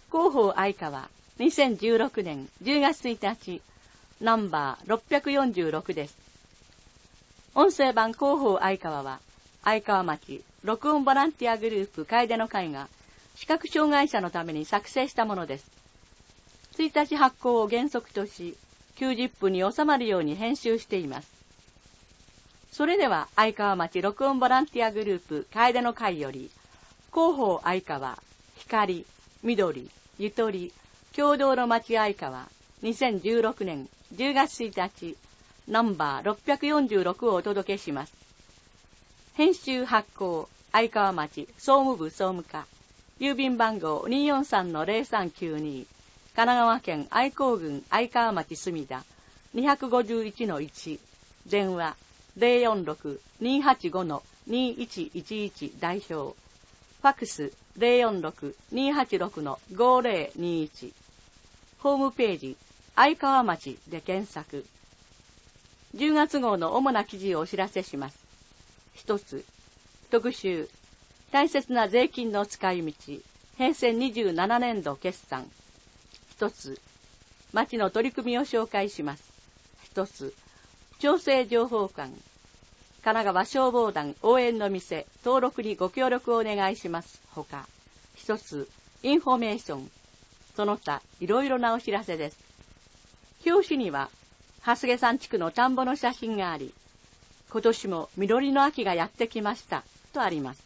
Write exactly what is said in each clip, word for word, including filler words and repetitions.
広報愛川にせんじゅうろくねんじゅうがつついたちナンバーろっぴゃくよんじゅうろくです。音声版広報愛川は愛川町録音ボランティアグループ楓の会が視覚障害者のために作成したものです。ついたち発行を原則としきゅうじゅっぷんに収まるように編集しています。それでは愛川町録音ボランティアグループ楓の会より広報愛川光緑ゆとり共同の町愛川にせんじゅうろくねんじゅうがつついたちナンバーろっぴゃくよんじゅうろくをお届けします。編集発行愛川町総務部総務課郵便番号 にーよんさんのゼロさんきゅうに 神奈川県愛好郡愛川町墨田 にひゃくごじゅういちのいち 電話 ゼロよんろく にーはちご にーいちいちいち 代表ファクス ゼロよんろく にーはちろく ごゼロにいちホームページ愛川町で検索。じゅうがつ号の主な記事をお知らせします。一つ、特集、大切な税金の使い道、へいせいにじゅうななねんど決算。一つ、町の取り組みを紹介します。一つ、調整情報館、神奈川消防団応援の店、登録にご協力をお願いします。ほか、一つ、インフォメーション、その他、いろいろなお知らせです。表紙には、蓮毛山地区の田んぼの写真があり、今年も実りの秋がやってきました、とあります。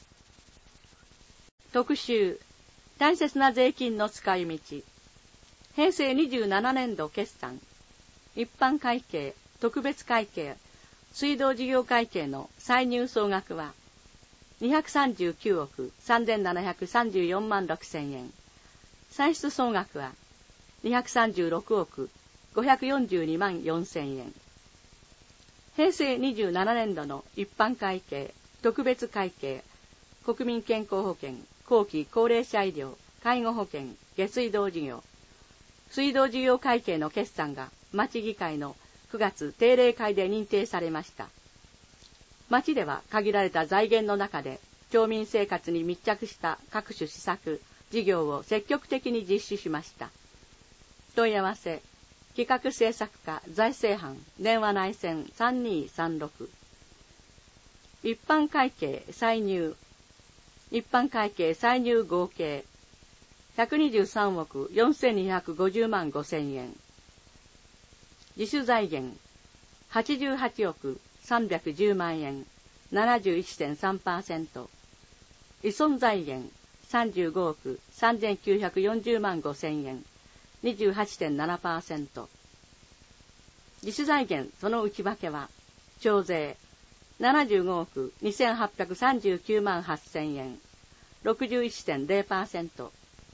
特集、大切な税金の使い道、へいせいにじゅうななねんど決算、一般会計、特別会計、水道事業会計の歳入総額は、にひゃくさんじゅうきゅうおくさんぜんななひゃくさんじゅうよんまんろくせんえん、歳出総額はにひゃくさんじゅうろくおくごひゃくよんじゅうにまんよんせんえん。へいせいにじゅうななねんどの一般会計、特別会計、国民健康保険、後期高齢者医療、介護保険、下水道事業、水道事業会計の決算が町議会のくがつ定例会で認定されました。町では限られた財源の中で町民生活に密着した各種施策、事業を積極的に実施しました。問い合わせ、企画政策課財政班電話内線さんにーさんろく。一般会計歳入、一般会計歳入合計ひゃくにじゅうさんおくよんせんにひゃくごじゅうまんごせんえん。自主財源はちじゅうはちおくさんびゃくじゅうまんえん ななじゅういってんさんパーセント。依存財源さんじゅうごおくさんぜんきゅうひゃくよんじゅうまんごせんえん にじゅうはちてんななパーセント。自主財源その内訳は徴税ななじゅうごおくにせんはっぴゃくさんじゅうきゅうまんはっせんえん ろくじゅういってんゼロパーセント。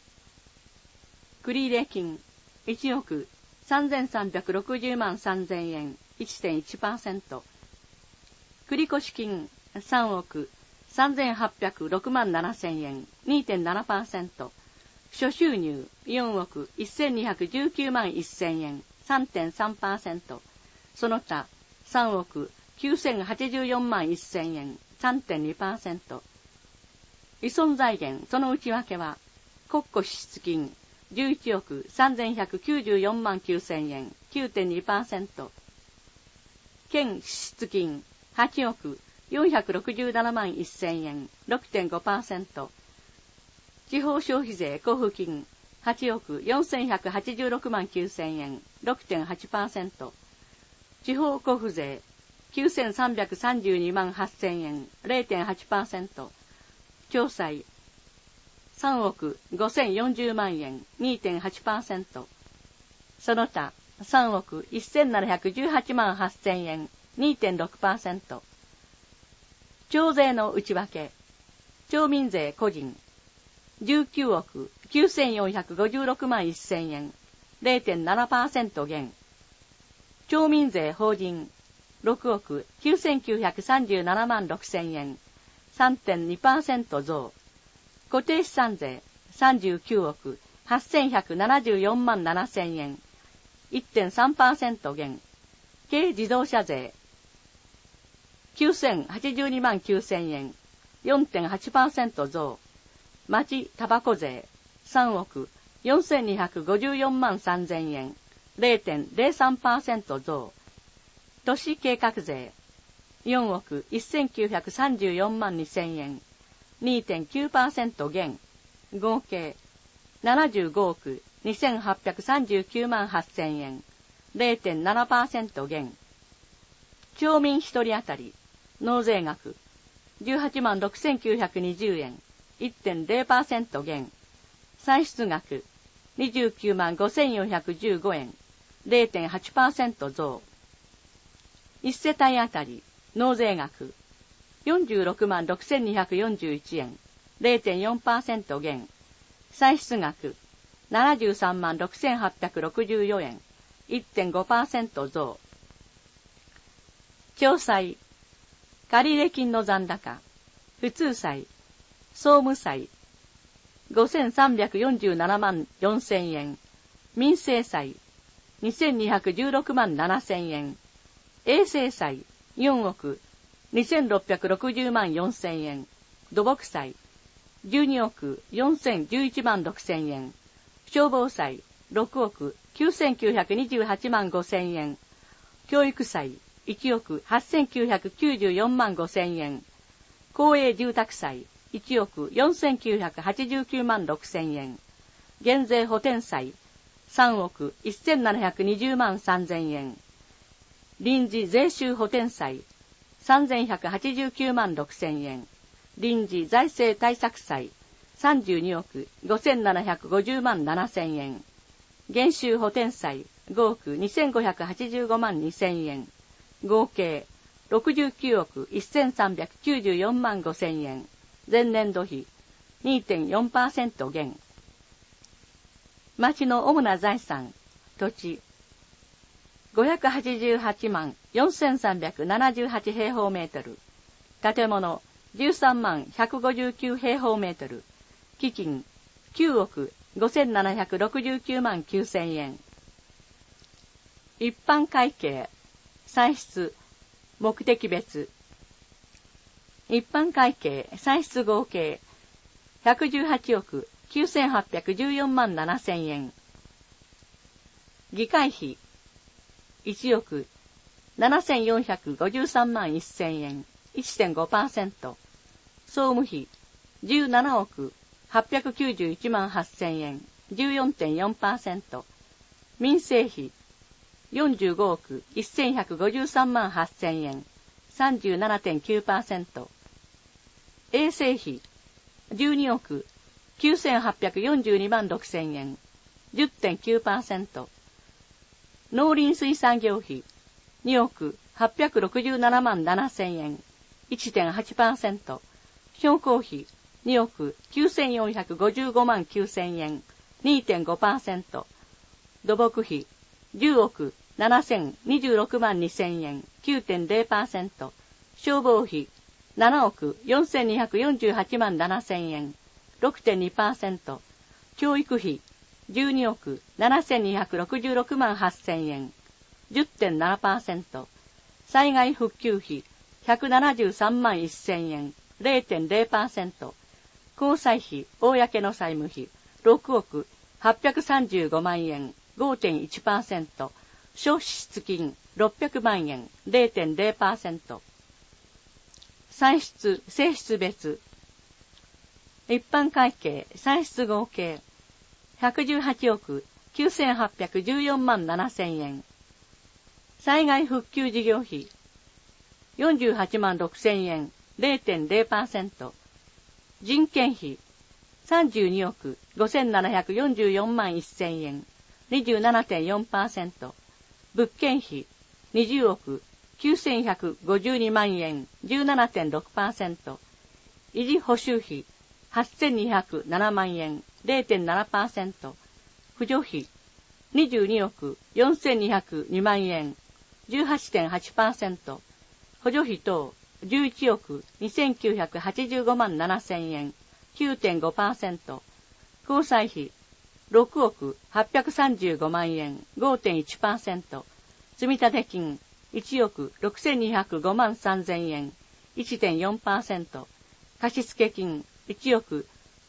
繰入金いちおくさんぜんさんびゃくろくじゅうまんさんぜんえん いってんいちパーセント。繰越金さんおくさんぜんはっぴゃくろくまんななせんえん にてんななパーセント。諸収入よんおくせんにひゃくじゅうきゅうまんせんえん さんてんさんパーセント。その他さんおくきゅうせんはちじゅうよんまんせんえん さんてんにパーセント。依存財源その内訳は国庫支出金じゅういちおくさんぜんひゃくきゅうじゅうよんまんきゅうせんえん きゅうてんにパーセント。県支出金はちおくよんひゃくろくじゅうななまんせんえん ろくてんごパーセント。地方消費税交付金はちおくよんせんひゃくはちじゅうろくまんきゅうせんえん ろくてんはちパーセント。地方交付税きゅうせんさんびゃくさんじゅうにまんはっせんえん ゼロてんはちパーセント。共済さんおくごせんよんじゅうまんえん にてんはちパーセント。その他さんおくせんななひゃくじゅうはちまんはっせんえん にてんろくパーセント。町税の内訳町民税個人じゅうきゅうおくきゅうせんよんひゃくごじゅうろくまんせんえん ゼロてんななパーセント 減。町民税法人ろくおくきゅうせんきゅうひゃくさんじゅうななまんろくせんえん さんてんにパーセント 増。固定資産税さんじゅうきゅうおくはっせんひゃくななじゅうよんまんななせんえん いってんさんパーセント 減。軽自動車税きゅうせんはちじゅうにまんきゅうせんえん よんてんはちパーセント 増。町タバコ税さんおくよんせんにひゃくごじゅうよんまんさんぜんえん、れいてんれいさんパーセント 増。都市計画税、よんおくせんきゅうひゃくさんじゅうよんまんにせんえん、にてんきゅうパーセント 減。合計ななじゅうごおくにせんはっぴゃくさんじゅうきゅうまんはっせんえん、れいてんななパーセント 減。町民一人当たり、納税額、じゅうはちまんろくせんきゅうひゃくにじゅうえん、いってんれいパーセント 減。歳出額、にじゅうきゅうまんごせんよんひゃくじゅうごえん、れいてんはちパーセント 増。いち世帯当たり、納税額、よんじゅうろくまんろくせんにひゃくよんじゅういちえん、れいてんよんパーセント 減。歳出額、ななじゅうさんまんろくせんはっぴゃくろくじゅうよんえん、いってんごパーセント 増。共済、借入金の残高、普通債、総務債、ごせんさんびゃくよんじゅうななまんよんせんえん、民生債、にせんにひゃくじゅうろくまんななせんえん、衛生債、よんおくにせんろっぴゃくろくじゅうまんよんせんえん、土木債、じゅうにおくよんせんじゅういちまんろくせんえん、消防債、ろくおくきゅうせんきゅうひゃくにじゅうはちまんごせんえん、教育債、いちおくはっせんきゅうひゃくきゅうじゅうよんまんごせんえん、公営住宅債、いちおくよんせんきゅうひゃくはちじゅうきゅうまんろくせんえん、減税補填債、さんおくせんななひゃくにじゅうまんさんぜんえん、臨時税収補填債、さんぜんひゃくはちじゅうきゅうまんろくせんえん、臨時財政対策債、さんじゅうにおくごせんななひゃくごじゅうまんななせんえん、減収補填債、ごおくにせんごひゃくはちじゅうごまんにせんえん、合計ろくじゅうきゅうおくせんさんびゃくきゅうじゅうよんまんごせんえん、前年度比 にてんよんパーセント 減。町の主な財産、土地、ごひゃくはちじゅうはちまんよんせんさんびゃくななじゅうはち平方メートル、建物じゅうさんまんひゃくごじゅうきゅう平方メートル、基金きゅうおくごせんななひゃくろくじゅうきゅうまんきゅうせんえん。一般会計、歳出、目的別。一般会計、歳出合計、ひゃくじゅうはちおくきゅうせんはっぴゃくじゅうよんまんななせんえん。議会費、いちおくななせんよんひゃくごじゅうさんまんせんえん、いってんごパーセント。総務費、じゅうななおくはっぴゃくきゅうじゅういちまんはっせんえん、じゅうよんてんよんパーセント。民生費、よんじゅうごおくせんひゃくごじゅうさんまんはっせんえん、さんじゅうななてんきゅうパーセント。衛生費、じゅうにおくきゅうせんはっぴゃくよんじゅうにまんろくせんえん、じゅってんきゅうパーセント。農林水産業費、におくはっぴゃくろくじゅうななまんななせんえん、いってんはちパーセント。商工費、におくきゅうせんよんひゃくごじゅうごまんきゅうせんえん、にてんごパーセント。土木費、じゅうおくななせんにじゅうろくまんにせんえん、きゅうてんれいパーセント。消防費、ななおくよんせんにひゃくよんじゅうはちまんななせんえん、ろくてんにパーセント。教育費、じゅうにおくななせんにひゃくろくじゅうろくまんはっせんえん、じゅってんななパーセント。災害復旧費、ひゃくななじゅうさんまんせんえん、れいてんれいパーセント。交際費、公の債務費、ろくおくはっぴゃくさんじゅうごまんえん、ごてんいちパーセント。消費支金、ろっぴゃくまんえん、れいてんれいパーセント。歳出、性質別。一般会計、歳出合計、ひゃくじゅうはちおくきゅうせんはっぴゃくじゅうよんまんななせんえん。災害復旧事業費、よんじゅうはちまんろくせんえん、れいてんれいパーセント。人件費、さんじゅうにおくごせんななひゃくよんじゅうよんまんせんえん、にじゅうななてんよんパーセント。物件費、にじゅうおくきゅうせんひゃくごじゅうにまんえん、じゅうななてんろくパーセント。維持補修費、はっせんにひゃくななまんえん、れいてんななパーセント。扶助費、にじゅうにおくよんせんにひゃくにまんえん、じゅうはちてんはちパーセント。補助費等、じゅういちおくにせんきゅうひゃくはちじゅうごまんななせんえん、きゅうてんごパーセント。交際費、ろくおくはっぴゃくさんじゅうごまんえん、ごてんいちパーセント。積立金、いちおくろくせんにひゃくごまんさんぜんえん、いってんよんパーセント。貸付金、いちおく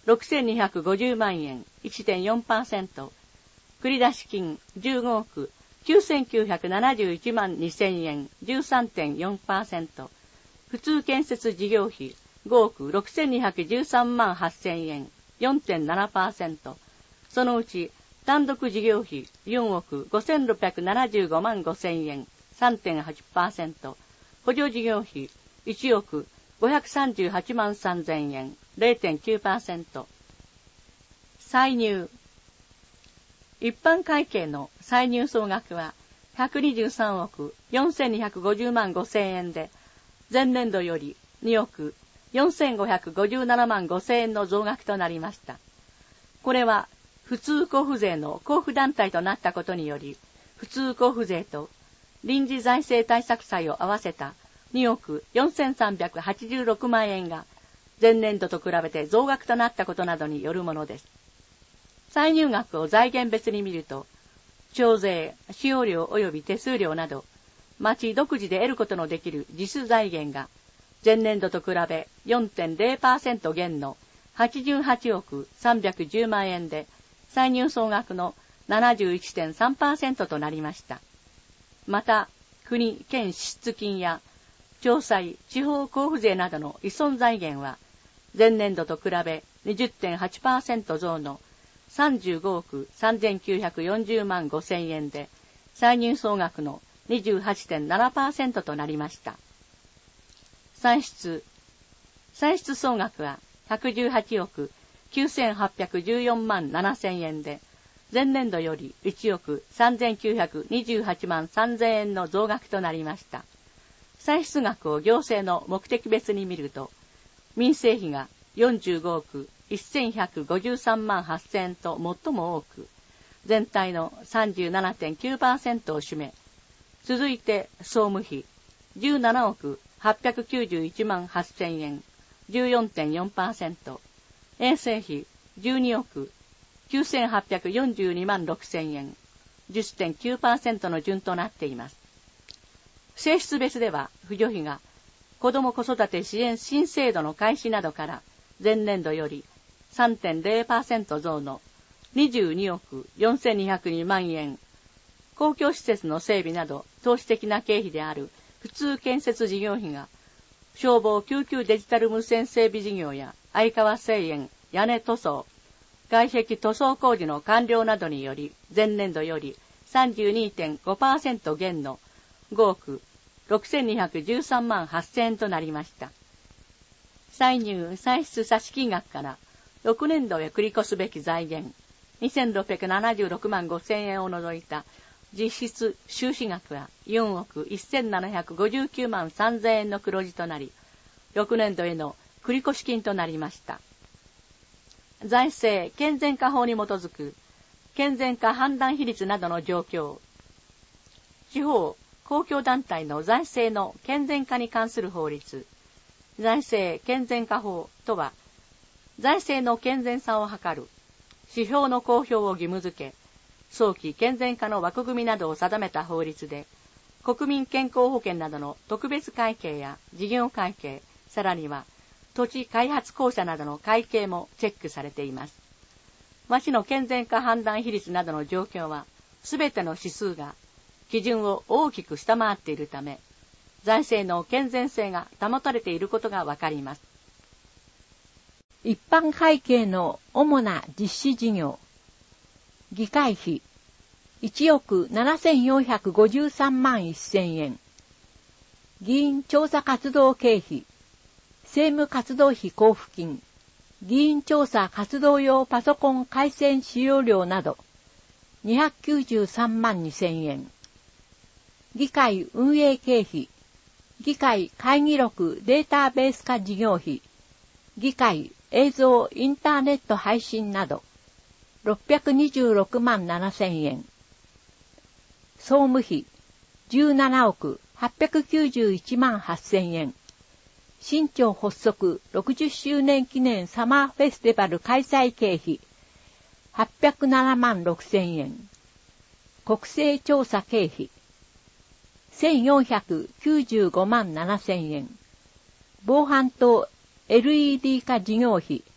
ろくせんにひゃくごじゅうまんえん いってんよんパーセント、繰出金じゅうごおくきゅうせんきゅうひゃくななじゅういちまんにせんえん じゅうさんてんよんパーセント、普通建設事業費ごおくろくせんにひゃくじゅうさんまんはっせんえん よんてんななパーセント、そのうち単独事業費よんおくごせんろっぴゃくななじゅうごまんごせんえん さんてんはちパーセント、補助事業費いちおくごひゃくさんじゅうはちまんさんぜんえん れいてんきゅうパーセント。歳入。一般会計の歳入総額はひゃくにじゅうさんおくよんせんにひゃくごじゅうまんごせんえんで、前年度よりにおくよんせんごひゃくごじゅうななまんごせんえんの増額となりました。これは普通交付税の交付団体となったことにより、普通交付税と臨時財政対策債を合わせたにおくよんせんさんびゃくはちじゅうろくまんえんが前年度と比べて増額となったことなどによるものです。歳入額を財源別に見ると、徴税、使用料及び手数料など、町独自で得ることのできる実質財源が前年度と比べ よんてんれいパーセント 減のはちじゅうはちおくさんびゃくじゅうまんえんで、歳入総額の ななじゅういってんさんパーセント となりました。また、国、県支出金や町債、地方交付税などの依存財源は、前年度と比べ にじゅってんはちパーセント 増のさんじゅうごおくさんぜんきゅうひゃくよんじゅうまんごせんえんで、歳入総額の にじゅうはちてんななパーセント となりました。歳出。歳出総額はひゃくじゅうはちおくきゅうせんはっぴゃくじゅうよんまんななせんえんで、前年度よりいちおくさんぜんきゅうひゃくにじゅうはちまんさんぜんえんの増額となりました。歳出額を行政の目的別に見ると、民生費がよんじゅうごおくせんひゃくごじゅうさんまんはっせんえんと最も多く、全体の さんじゅうななてんきゅうパーセント を占め、続いて総務費じゅうななおくはっぴゃくきゅうじゅういちまんはっせんえん じゅうよんてんよんパーセント、衛生費じゅうにおくきゅうせんはっぴゃくよんじゅうにまんろくせんえん じゅってんきゅうパーセント の順となっています。性質別では扶助費が子ども子育て支援新制度の開始などから前年度より さんてんれいパーセント 増のにじゅうにおくよんせんにひゃくにまんえん、公共施設の整備など投資的な経費である普通建設事業費が消防救急デジタル無線整備事業や相川製塩、屋根塗装、外壁塗装工事の完了などにより前年度より さんじゅうにてんごパーセント 減のごおくろくせんにひゃくじゅうさんまんはっせんえんとなりました。歳入・歳出差金額からろくねんどへ繰り越すべき財源にせんろっぴゃくななじゅうろくまんごせんえんを除いた実質収支額はよんおくせんななひゃくごじゅうきゅうまんさんぜんえんの黒字となり、ろくねんどへの繰越金となりました。財政健全化法に基づく健全化判断比率などの状況、地方公共団体の財政の健全化に関する法律、財政健全化法とは、財政の健全さを図る指標の公表を義務付け、早期健全化の枠組みなどを定めた法律で、国民健康保険などの特別会計や事業会計、さらには土地開発公社などの会計もチェックされています。町の健全化判断比率などの状況は、すべての指数が基準を大きく下回っているため、財政の健全性が保たれていることがわかります。 一般会計の主な実施事業。議会費いちおくななせんよんひゃくごじゅうさんまんせんえん。議員調査活動経費、政務活動費交付金、議員調査活動用パソコン回線使用料などにひゃくきゅうじゅうさんまんにせんえん。議会運営経費、議会会議録データベース化事業費、議会映像インターネット配信などろっぴゃくにじゅうろくまんななせんえん。総務費じゅうななおくはっぴゃくきゅうじゅういちまんはっせんえん。新庁発足ろくじゅっしゅうねん記念サマーフェスティバル開催経費はっぴゃくななまんろくせんえん。国勢調査経費せんよんひゃくきゅうじゅうごまんななせんえん。防犯灯 エルイーディー 化事業費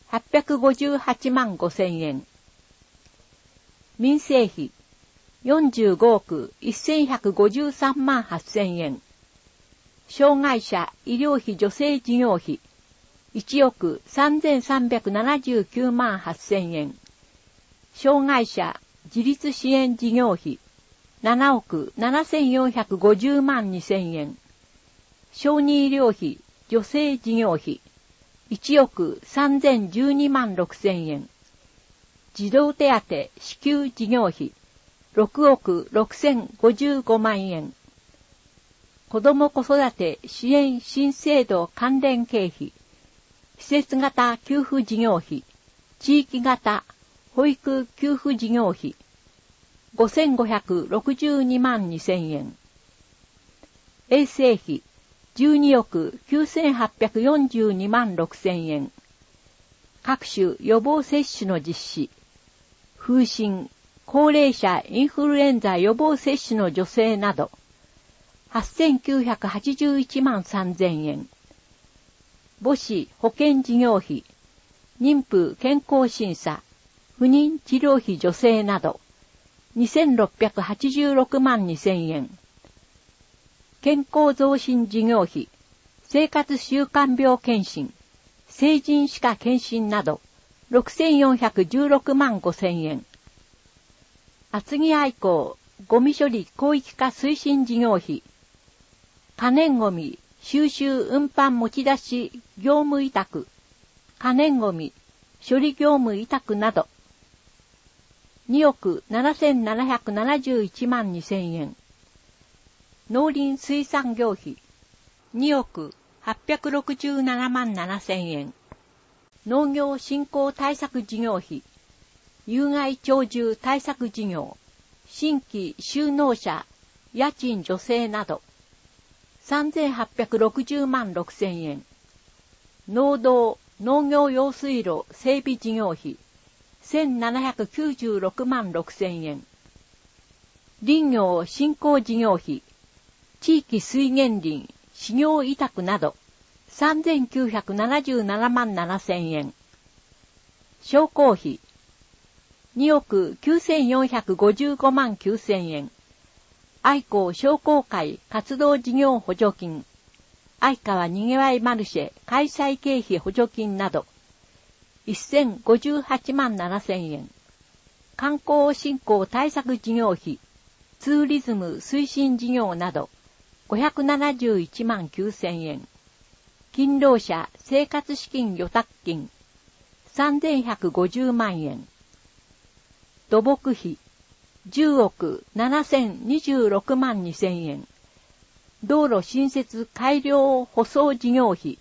はっぴゃくごじゅうはちまんごせんえん。民生費よんじゅうごおくせんひゃくごじゅうさんまんはっせんえん。障害者医療費助成事業費いちおくさんぜんさんびゃくななじゅうきゅうまんはっせんえん。障害者自立支援事業費ななおくななせんよんひゃくごじゅうまんにせんえん。小児医療費助成事業費いちおくさんぜんじゅうにまんろくせんえん。児童手当支給事業費ろくおくろくせんごじゅうごまんえん。子ども子育て支援新制度関連経費施設型給付事業費地域型保育給付事業費ごせんごひゃくろくじゅうにまんにせんえん。衛生費じゅうにおくきゅうせんはっぴゃくよんじゅうにまんろくせんえん。各種予防接種の実施風疹高齢者インフルエンザ予防接種の助成などはっせんきゅうひゃくはちじゅういちまんさんぜんえん。母子保健事業費妊婦健康審査不妊治療費助成などにせんろっぴゃくはちじゅうろくまんにせんえん。健康増進事業費生活習慣病検診成人歯科検診などろくせんよんひゃくじゅうろくまんごせんえん。厚木愛好ゴミ処理広域化推進事業費可燃ゴミ収集運搬持ち出し業務委託可燃ゴミ処理業務委託などにおくななせんななひゃくななじゅういちまんにせんえん。農林水産業費におくはっぴゃくろくじゅうななまんななせんえん。農業振興対策事業費有害鳥獣対策事業新規就農者家賃助成などさんぜんはっぴゃくろくじゅうまんろくせんえん。農道農業用水路整備事業費せんななひゃくきゅうじゅうろくまんろくせんえん。林業振興事業費地域水源林飼料委託などさんぜんきゅうひゃくななじゅうななまんななせんえん。商工費におくきゅうせんよんひゃくごじゅうごまんきゅうせんえん。愛好商工会活動事業補助金愛川にぎわいマルシェ開催経費補助金などせんごじゅうはちまんななせんえん。観光振興対策事業費ツーリズム推進事業などごひゃくななじゅういちまんきゅうせんえん。勤労者生活資金預託金さんぜんひゃくごじゅうまんえん。土木費じゅうおくななせんにじゅうろくまんにせんえん。道路新設改良舗装事業費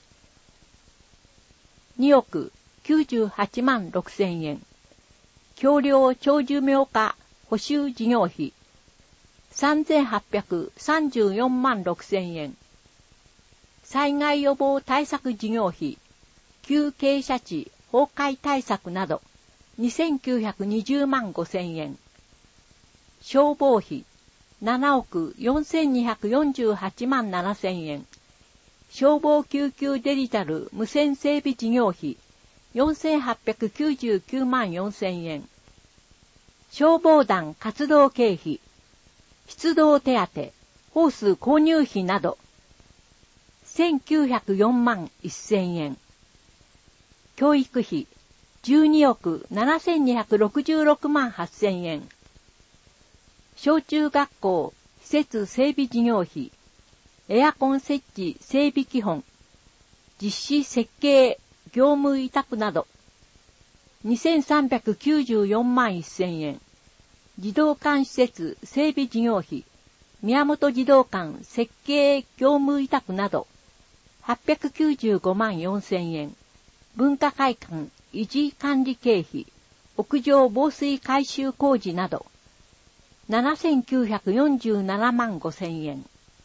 におくきゅうじゅうはちまんろくせんえん。橋梁長寿命化補修事業費さんぜんはっぴゃくさんじゅうよんまんろくせんえん。災害予防対策事業費旧傾斜地崩壊対策などにせんきゅうひゃくにじゅうまんごせんえん。消防費ななおくよんせんにひゃくよんじゅうはちまんななせんえん。消防救急デジタル無線整備事業費よんせんはっぴゃくきゅうじゅうきゅうまんよんせんえん。消防団活動経費出動手当ホース購入費などせんきゅうひゃくよんまんせんえん。教育費じゅうにおくななせんにひゃくろくじゅうろくまんはっせんえん。小中学校施設整備事業費エアコン設置整備基本実施設計業務委託などにせんさんびゃくきゅうじゅうよんまんせんえん。児童館施設整備事業費宮本児童館設計業務委託などはっぴゃくきゅうじゅうごまんよんせんえん。文化会館維持管理経費屋上防水改修工事などななせんきゅうひゃくよんじゅうななまんごせんえん。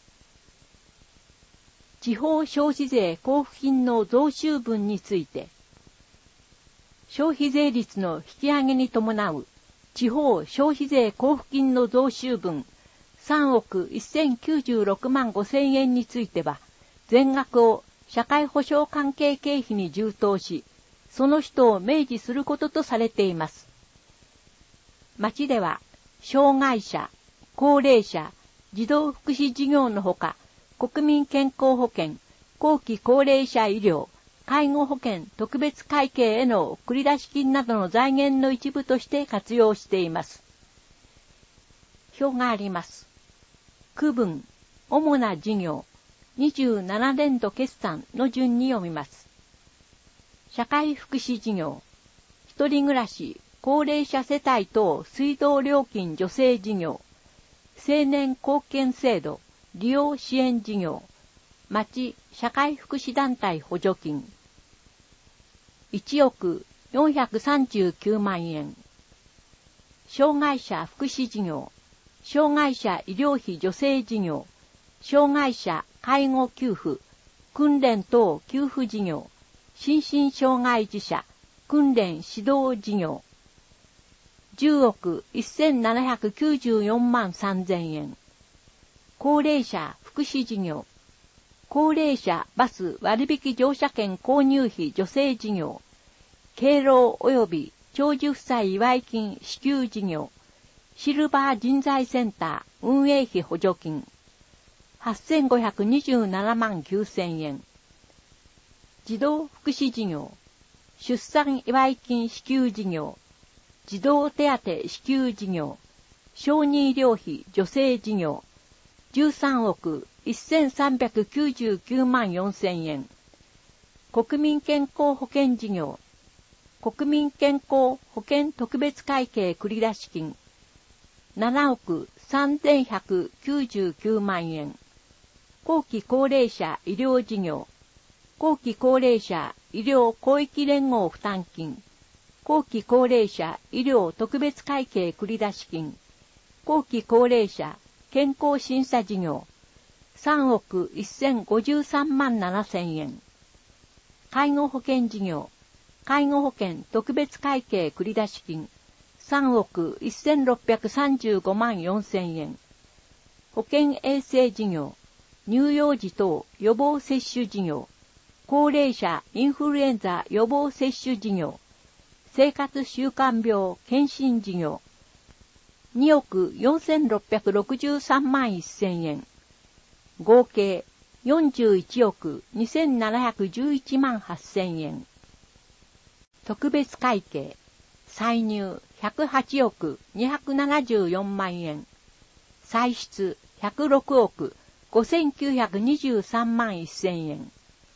地方消費税交付金の増収分について、消費税率の引き上げに伴う地方消費税交付金の増収分さんおくせんきゅうじゅうろくまんごせんえんについては、全額を社会保障関係経費に充当し、 その人を明示することとされています。町では、障害者、高齢者、児童福祉事業のほか、国民健康保険、後期高齢者医療、介護保険特別会計への繰出金などの財源の一部として活用しています。表があります。区分、主な事業、にじゅうななねんど決算の順に読みます。社会福祉事業、一人暮らし、高齢者世帯等水道料金助成事業、青年貢献制度、利用支援事業、町社会福祉団体補助金、いちおくよんひゃくさんじゅうきゅうまんえん。障害者福祉事業、障害者医療費助成事業、障害者介護給付、訓練等給付事業、心身障害児者、訓練指導事業、じゅうおくせんななひゃくきゅうじゅうよんまんさんぜんえん。高齢者福祉事業、高齢者バス割引乗車券購入費助成事業、敬老及び長寿夫妻祝い金支給事業、シルバー人材センター運営費補助金、はっせんごひゃくにじゅうななまんきゅうせんえん。児童福祉事業、出産祝い金支給事業、児童手当支給事業、小児医療費助成事業、じゅうさんおくせんさんびゃくきゅうじゅうきゅうまんよんせんえん。国民健康保険事業、国民健康保険特別会計繰出金、ななおくさんぜんひゃくきゅうじゅうきゅうまんえん。後期高齢者医療事業、後期高齢者医療広域連合負担金、後期高齢者医療特別会計繰出金、後期高齢者健康審査事業、さんおくせんごじゅうさんまんななせんえん。介護保険事業、介護保険特別会計繰出金、さんおくせんろっぴゃくさんじゅうごまんよんせんえん。保健衛生事業、乳幼児等予防接種事業、高齢者インフルエンザ予防接種事業、生活習慣病検診事業、におくよんせんろっぴゃくろくじゅうさんまんせんえん。合計よんじゅういちおくにせんななひゃくじゅういちまんはっせんえん。特別会計、歳入ひゃくはちおくにひゃくななじゅうよんまんえん。歳出ひゃくろくおくごせんきゅうひゃくにじゅうさんまんせんえん。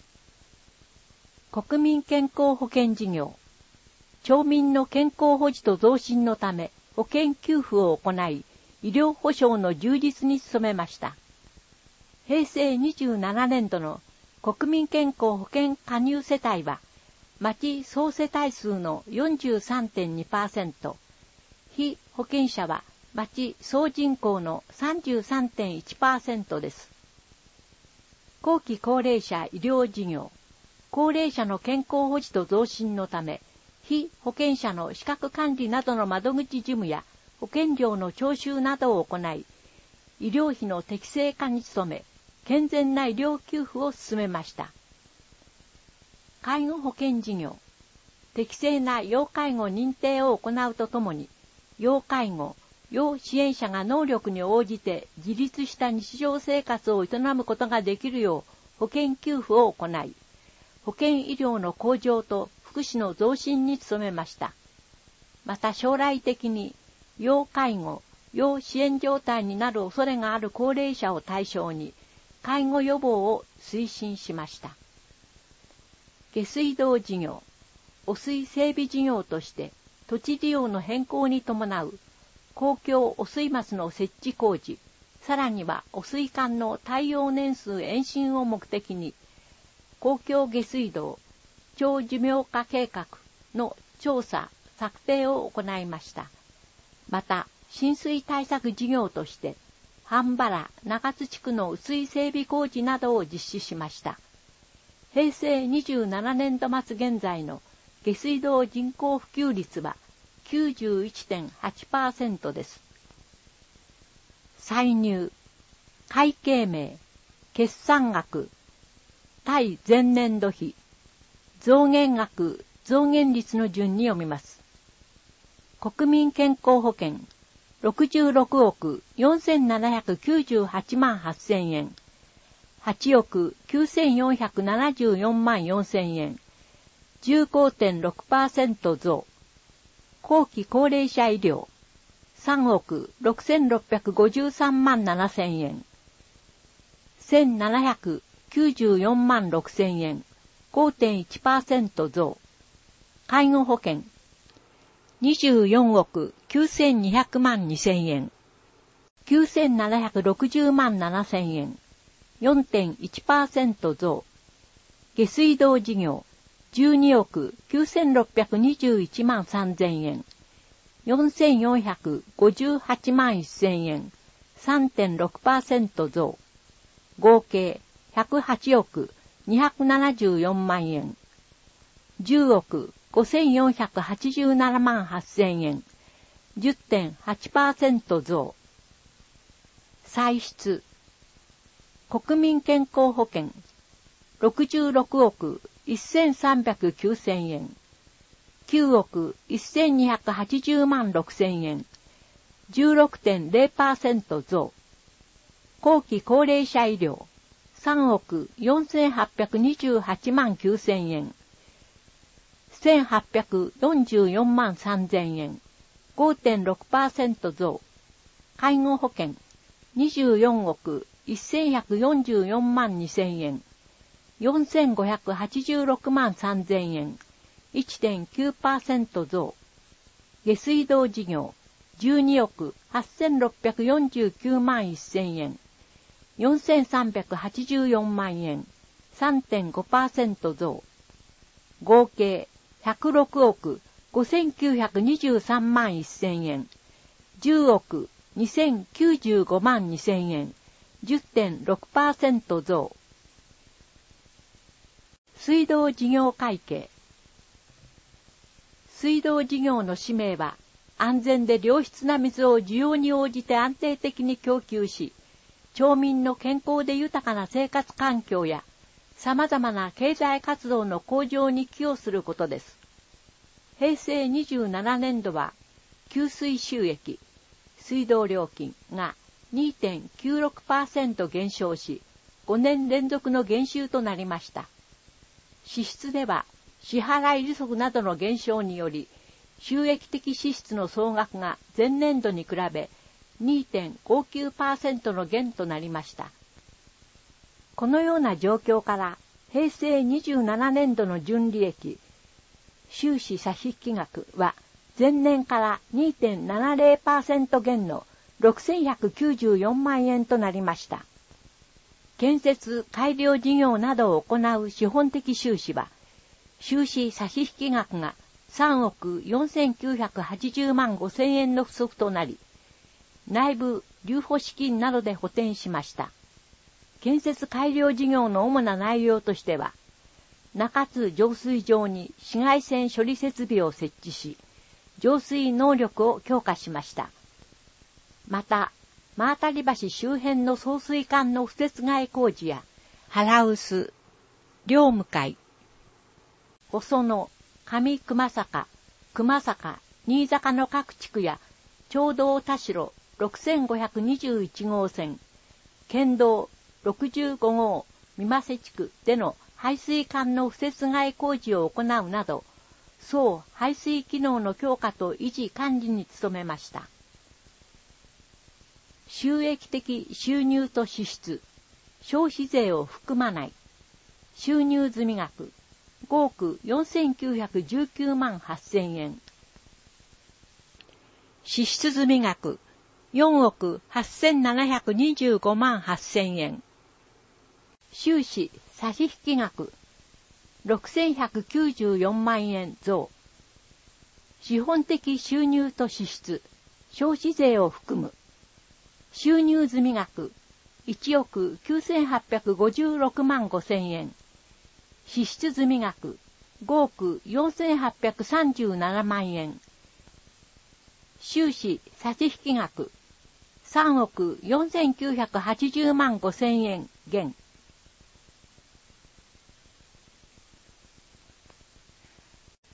国民健康保険事業、町民の健康保持と増進のため保険給付を行い、医療保障の充実に努めました。へいせいにじゅうななねんどの国民健康保険加入世帯は、町総世帯数の よんじゅうさんてんにパーセント、被保険者は町総人口の さんじゅうさんてんいちパーセント です。後期高齢者医療事業、高齢者の健康保持と増進のため、被保険者の資格管理などの窓口事務や保険料の徴収などを行い、医療費の適正化に努め、健全な医療給付を進めました。介護保険事業、適正な要介護認定を行うとともに、要介護、要支援者が能力に応じて自立した日常生活を営むことができるよう保険給付を行い、保険医療の向上と福祉の増進に努めました。また将来的に要介護、要支援状態になる恐れがある高齢者を対象に介護予防を推進しました。下水道事業、汚水整備事業として土地利用の変更に伴う公共汚水桝の設置工事、さらには汚水管の耐用年数延伸を目的に公共下水道長寿命化計画の調査・策定を行いました。また、浸水対策事業として、半原中津地区の雨水整備工事などを実施しました。へいせいにじゅうななねんど末現在の下水道人口普及率は きゅうじゅういってんはちパーセント です。歳入、会計名、決算額、対前年度比、増減額増減率の順に読みます。国民健康保険ろくじゅうろくおくよんせんななひゃくきゅうじゅうはちまんはっせんえん、はちおくきゅうせんよんひゃくななじゅうよんまんよんせんえん、じゅうごてんろくパーセント 増。後期高齢者医療さんおくろくせんろっぴゃくごじゅうさんまんななせんえん、せんななひゃくきゅうじゅうよんまんろくせんえん、ごてんいちパーセント 増。介護保険にじゅうよんおくきゅうせんにひゃくまんにせんえん、きゅうせんななひゃくろくじゅうまんななせんえん、よんてんいちパーセント 増。下水道事業じゅうにおくきゅうせんろっぴゃくにじゅういちまんさんぜんえん、よんせんよんひゃくごじゅうはちまんせんえん、さんてんろくパーセント 増。合計ひゃくはちおくにひゃくななじゅうよんまんえん、じゅうおくごせんよんひゃくはちじゅうななまんはっせんえん、じゅってんはちパーセント 増。歳出国民健康保険ろくじゅうろくおくせんさんびゃくきゅうせんえん、きゅうおくせんにひゃくはちじゅうまんろくせんえん、じゅうろくてんゼロパーセント 増。後期高齢者医療さんおくよんせんはっぴゃくにじゅうはちまんきゅうせんえん、せんはっぴゃくよんじゅうよんまんさんぜんえん、ごてんろくパーセント 増。介護保険にじゅうよんおくせんひゃくよんじゅうよんまんにせんえん、よんせんごひゃくはちじゅうろくまんさんぜんえん、いってんきゅうパーセント 増。下水道事業じゅうにおくはっせんろっぴゃくよんじゅうきゅうまんせんえん、よんせんさんびゃくはちじゅうよんまんえん、さんてんごパーセント 増。合計ひゃくろくおくごせんきゅうひゃくにじゅうさんまんせんえん、じゅうおくにせんきゅうじゅうごまんにせんえん、じゅってんろくパーセント 増。水道事業会計水道事業の使命は、安全で良質な水を需要に応じて安定的に供給し、町民の健康で豊かな生活環境や、様々な経済活動の向上に寄与することです。へいせいにじゅうななねんどは、給水収益、水道料金が にてんきゅうろくパーセント 減少し、ごねん連続の減収となりました。支出では、支払い利息などの減少により、収益的支出の総額が前年度に比べ にてんごきゅうパーセント の減となりました。このような状況から、へいせいにじゅうななねんどの純利益、収支差引額は前年から にてんななゼロパーセント 減のろくせんひゃくきゅうじゅうよんまんえんとなりました。建設・改良事業などを行う資本的収支は、収支差引額がさんおくよんせんきゅうひゃくはちじゅうまんごせんえんの不足となり、内部留保資金などで補填しました。建設改良事業の主な内容としては、中津浄水場に紫外線処理設備を設置し、浄水能力を強化しました。また、真当橋周辺の送水管の敷設替え工事や、原臼、両向会、細野、上熊坂、熊坂、新坂の各地区や、町道田代ろくせんごひゃくにじゅういちごうせん、県道ろくじゅうごごう三瀬地区での排水管の敷設替え工事を行うなど、総排水機能の強化と維持管理に努めました。収益的収入と支出、消費税を含まない、収入済額、ごおくよんせんきゅうひゃくじゅうきゅうまんはっせんえん。支出済額、よんおくはっせんななひゃくにじゅうごまんはっせんえん。収支差引額、ろくせんひゃくきゅうじゅうよんまんえん増。資本的収入と支出、消費税を含む。収入済額、いちおくきゅうせんはっぴゃくごじゅうろくまんごせんえん。支出済額、ごおくよんせんはっぴゃくさんじゅうななまんえん。収支差引額、さんおくよんせんきゅうひゃくはちじゅうまんごせんえん減。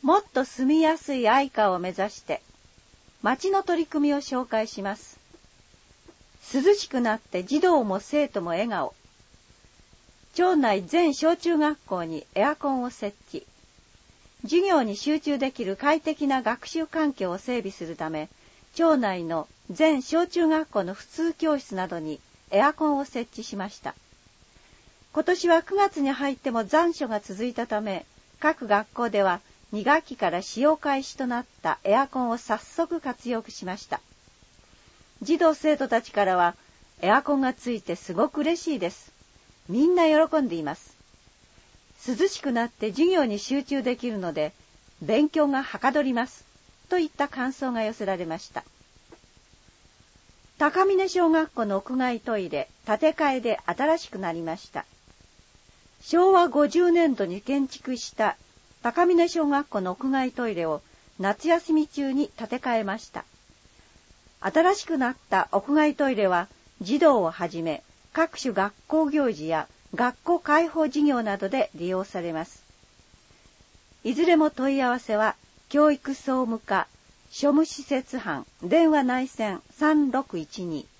もっと住みやすい愛川を目指して町の取り組みを紹介します。涼しくなって児童も生徒も笑顔。町内全小中学校にエアコンを設置。授業に集中できる快適な学習環境を整備するため、町内の全小中学校の普通教室などにエアコンを設置しました。今年はくがつに入っても残暑が続いたため、各学校ではに学期から使用開始となったエアコンを早速活用しました。児童生徒たちからは、エアコンがついてすごく嬉しいです。みんな喜んでいます。涼しくなって授業に集中できるので、勉強がはかどります。といった感想が寄せられました。高峰小学校の屋外トイレ、建て替えで新しくなりました。しょうわごじゅうねんどに建築した高峰小学校の屋外トイレを夏休み中に建て替えました。新しくなった屋外トイレは児童をはじめ各種学校行事や学校開放事業などで利用されます。いずれも問い合わせは教育総務課庶務施設班電話内線さんろくいちに。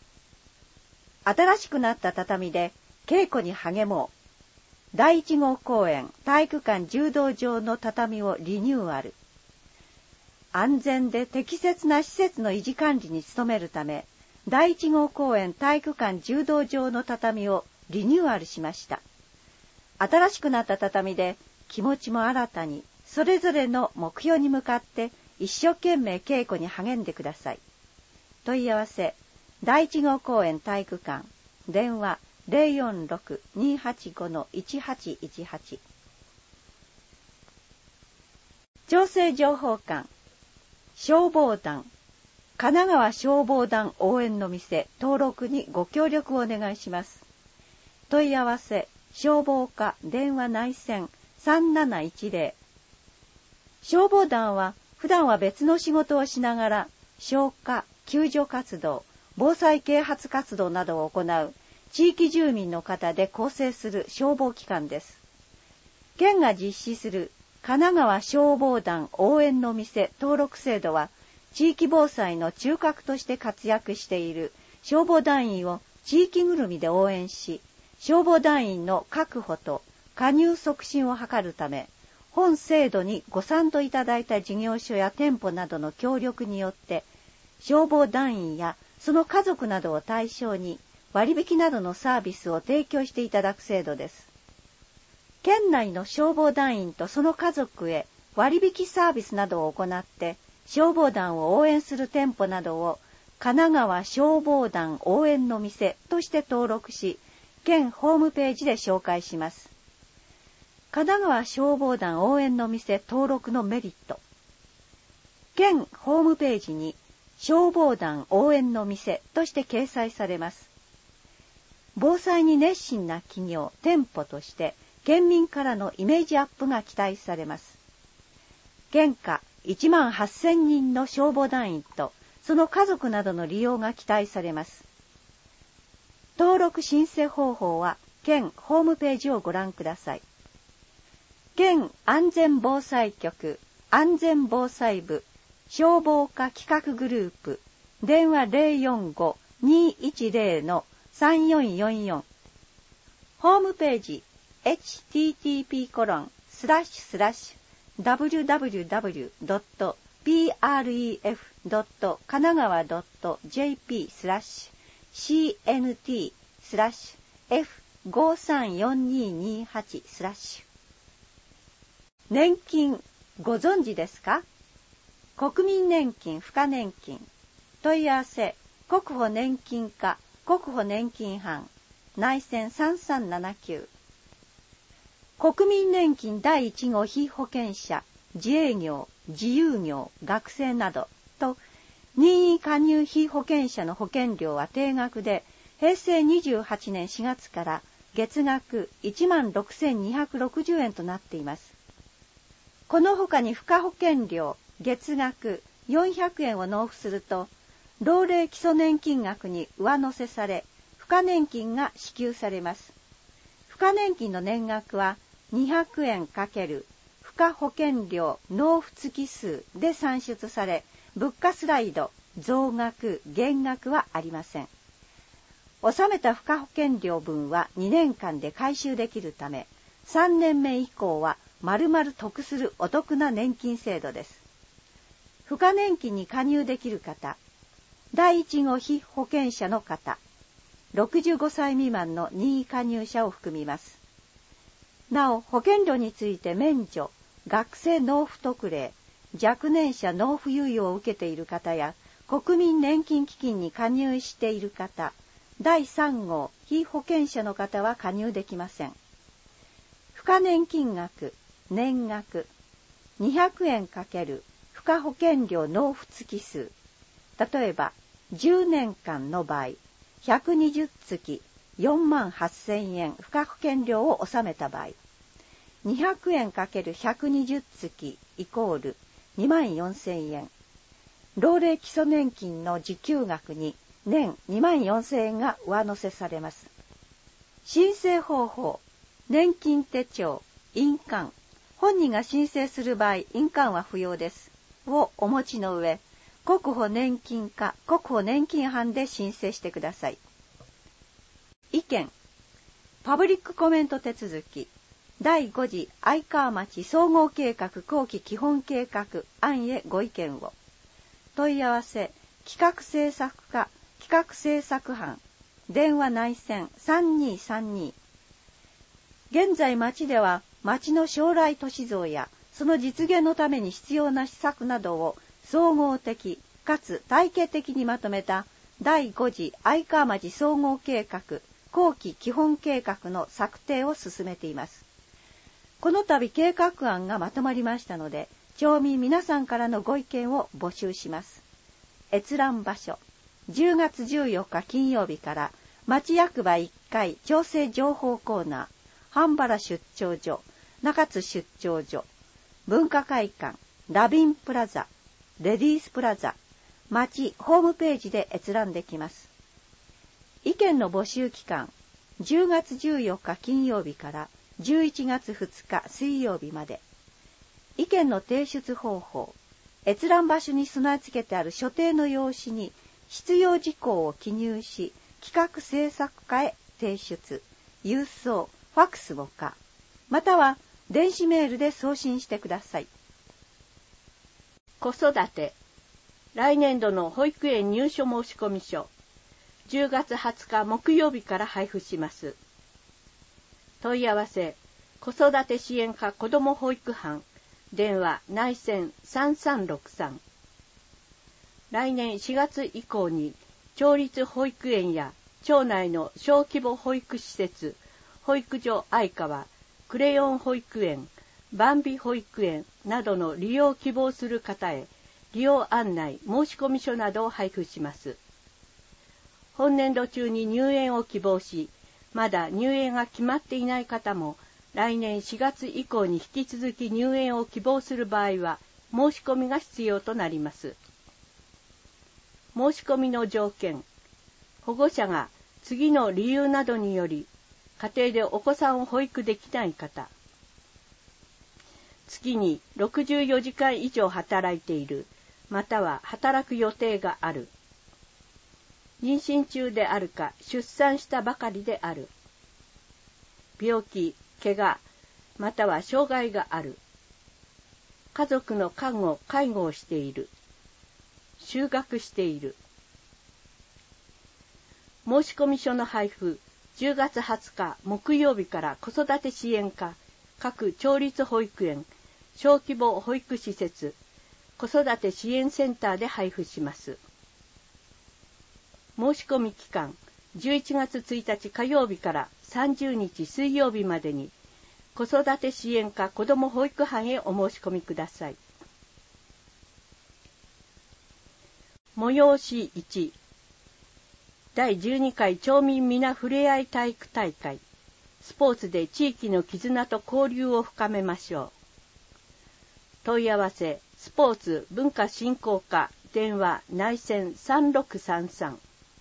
新しくなった畳で稽古に励もう。だいいち号公園体育館柔道場の畳をリニューアル。安全で適切な施設の維持管理に努めるため、だいいち号公園体育館柔道場の畳をリニューアルしました。新しくなった畳で気持ちも新たに、それぞれの目標に向かって一生懸命稽古に励んでください。問い合わせ、だいいち号公園体育館、電話 ゼロよんろく にーはちご いちはちいちはち。調整情報館、消防団、神奈川消防団応援の店登録にご協力をお願いします。問い合わせ、消防課電話内線さんなないちゼロ。消防団は普段は別の仕事をしながら消火、救助活動、防災啓発活動などを行う地域住民の方で構成する消防機関です。県が実施する神奈川消防団応援の店登録制度は、地域防災の中核として活躍している消防団員を地域ぐるみで応援し、消防団員の確保と加入促進を図るため、本制度にご賛同いただいた事業所や店舗などの協力によって、消防団員やその家族などを対象に割引などのサービスを提供していただく制度です。県内の消防団員とその家族へ割引サービスなどを行って、消防団を応援する店舗などを神奈川消防団応援の店として登録し、県ホームページで紹介します。神奈川消防団応援の店登録のメリット。県ホームページに消防団応援の店として掲載されます。防災に熱心な企業、店舗として県民からのイメージアップが期待されます。県下いちまんはっせんにんの消防団員とその家族などの利用が期待されます。登録申請方法は県ホームページをご覧ください。県安全防災局安全防災部消防課企画グループ電話 ゼロよんご にーいちゼロ のさんよんよんよん。ホームページ エイチティーティーピーコロンスラッシュスラッシュダブリュダブリュダブリュドットピーアールイーエフドットかながわドットジェーピースラッシュシーエヌティースラッシュエフごさんよんにーにーはちスラッシュ。年金ご存知ですか？国民年金、付加年金。問い合わせ、国保年金課、国保年金班、内線さんさんななきゅう。国民年金だいいち号被保険者、自営業、自由業、学生などと、任意加入被保険者の保険料は定額で、へいせいにじゅうはちねんしがつから月額 いちまんろくせんにひゃくろくじゅうえんとなっています。この他に付加保険料、月額よんひゃくえんを納付すると、老齢基礎年金額に上乗せされ、付加年金が支給されます。付加年金の年額はにひゃくえん×付価保険料納付月数で算出され、物価スライド、増額、減額はありません。納めた付加保険料分はにねんかんで回収できるため、さんねんめ以降は丸々得するお得な年金制度です。付加年金に加入できる方、だいいち号被保険者の方、ろくじゅうごさい未満の任意加入者を含みます。なお、保険料について免除、学生納付特例、若年者納付猶予を受けている方や、国民年金基金に加入している方、だいさん号被保険者の方は加入できません。付加年金額、年額、にひゃくえんかける付加保険料納付月数。例えば、じゅうねんかんの場合、ひゃくにじゅうつきよんまんはっせんえん付加保険料を納めた場合、にひゃくえんかけるひゃくにじゅうつきイコールにまんよんせんえん。老齢基礎年金の受給額に年にまんよんせんえんが上乗せされます。申請方法、年金手帳、印鑑、本人が申請する場合、印鑑は不要です。をお持ちの上、国保年金課、国保年金班で申請してください。意見、パブリックコメント手続き、だいご次愛川町総合計画後期基本計画案へご意見を。問い合わせ、企画制作課、企画制作班、電話内線さんにーさんに。現在町では町の将来都市像やその実現のために必要な施策などを総合的かつ体系的にまとめただいご次愛川町総合計画後期基本計画の策定を進めています。この度計画案がまとまりましたので、町民皆さんからのご意見を募集します。閲覧場所、じゅうがつじゅうよっか金曜日から町役場いっかい調整情報コーナー、半原出張所、中津出張所、文化会館、ラビンプラザ、レディースプラザ、町ホームページで閲覧できます。意見の募集期間、じゅうがつじゅうよっか金曜日からじゅういちがつふつか水曜日まで。意見の提出方法、閲覧場所に備え付けてある所定の用紙に必要事項を記入し、企画制作課へ提出、郵送、ファックスも可、または電子メールで送信してください。 子育て、来年度の保育園入所申込書、じゅうがつはつか木曜日から配布します。問い合わせ、子育て支援課子ども保育班、電話内線さんさんろくさん。来年しがつ以降に、町立保育園や町内の小規模保育施設、保育所愛川、クレヨン保育園、バンビ保育園などの利用を希望する方へ、利用案内、申込書などを配布します。本年度中に入園を希望し、まだ入園が決まっていない方も、来年しがつ以降に引き続き入園を希望する場合は、申し込みが必要となります。申し込みの条件、保護者が次の理由などにより、家庭でお子さんを保育できない方、月にろくじゅうよじかん以上働いている、または働く予定がある、妊娠中であるか出産したばかりである、病気、怪我、または障害がある、家族の看護・介護をしている、就学している。申込書の配布、じゅうがつはつか木曜日から子育て支援課、各町立保育園、小規模保育施設、子育て支援センターで配布します。申し込み期間、じゅういちがつついたち火曜日からさんじゅうにち水曜日までに、子育て支援課子ども保育班へお申し込みください。催しいち、だいじゅうにかい町民皆ふれあい体育大会、スポーツで地域の絆と交流を深めましょう。問い合わせ、スポーツ文化振興課、電話内線さんろくさんさん。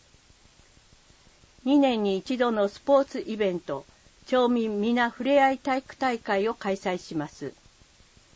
にねんに一度のスポーツイベント、町民皆ふれあい体育大会を開催します。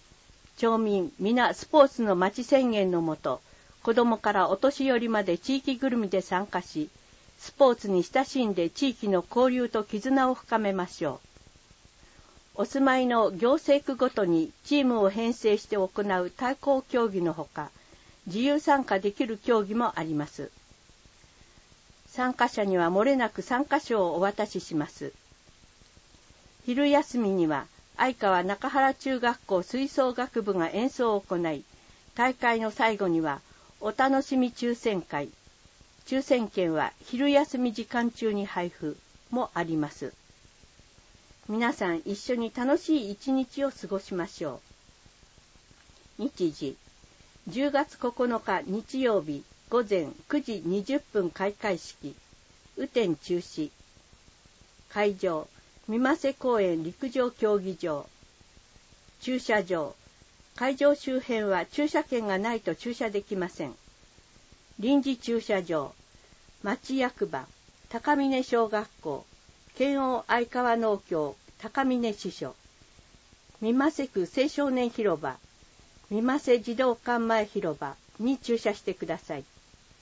町民皆スポーツの町宣言のもと、子供からお年寄りまで地域ぐるみで参加し、スポーツに親しんで地域の交流と絆を深めましょう。お住まいの行政区ごとにチームを編成して行う対抗競技のほか、自由参加できる競技もあります。参加者には漏れなく参加賞をお渡しします。昼休みには相川中原中学校吹奏楽部が演奏を行い、大会の最後にはお楽しみ抽選会、抽選券は昼休み時間中に配布もあります。皆さん一緒に楽しい一日を過ごしましょう。日時、じゅうがつここのか日曜日午前くじにじゅっぷん開会式、雨天中止。会場、三瀬公園陸上競技場。駐車場、会場周辺は駐車券がないと駐車できません。臨時駐車場、町役場、高峰小学校、県央相川農協高峰支所、三瀬区青少年広場、三瀬児童館前広場に駐車してください。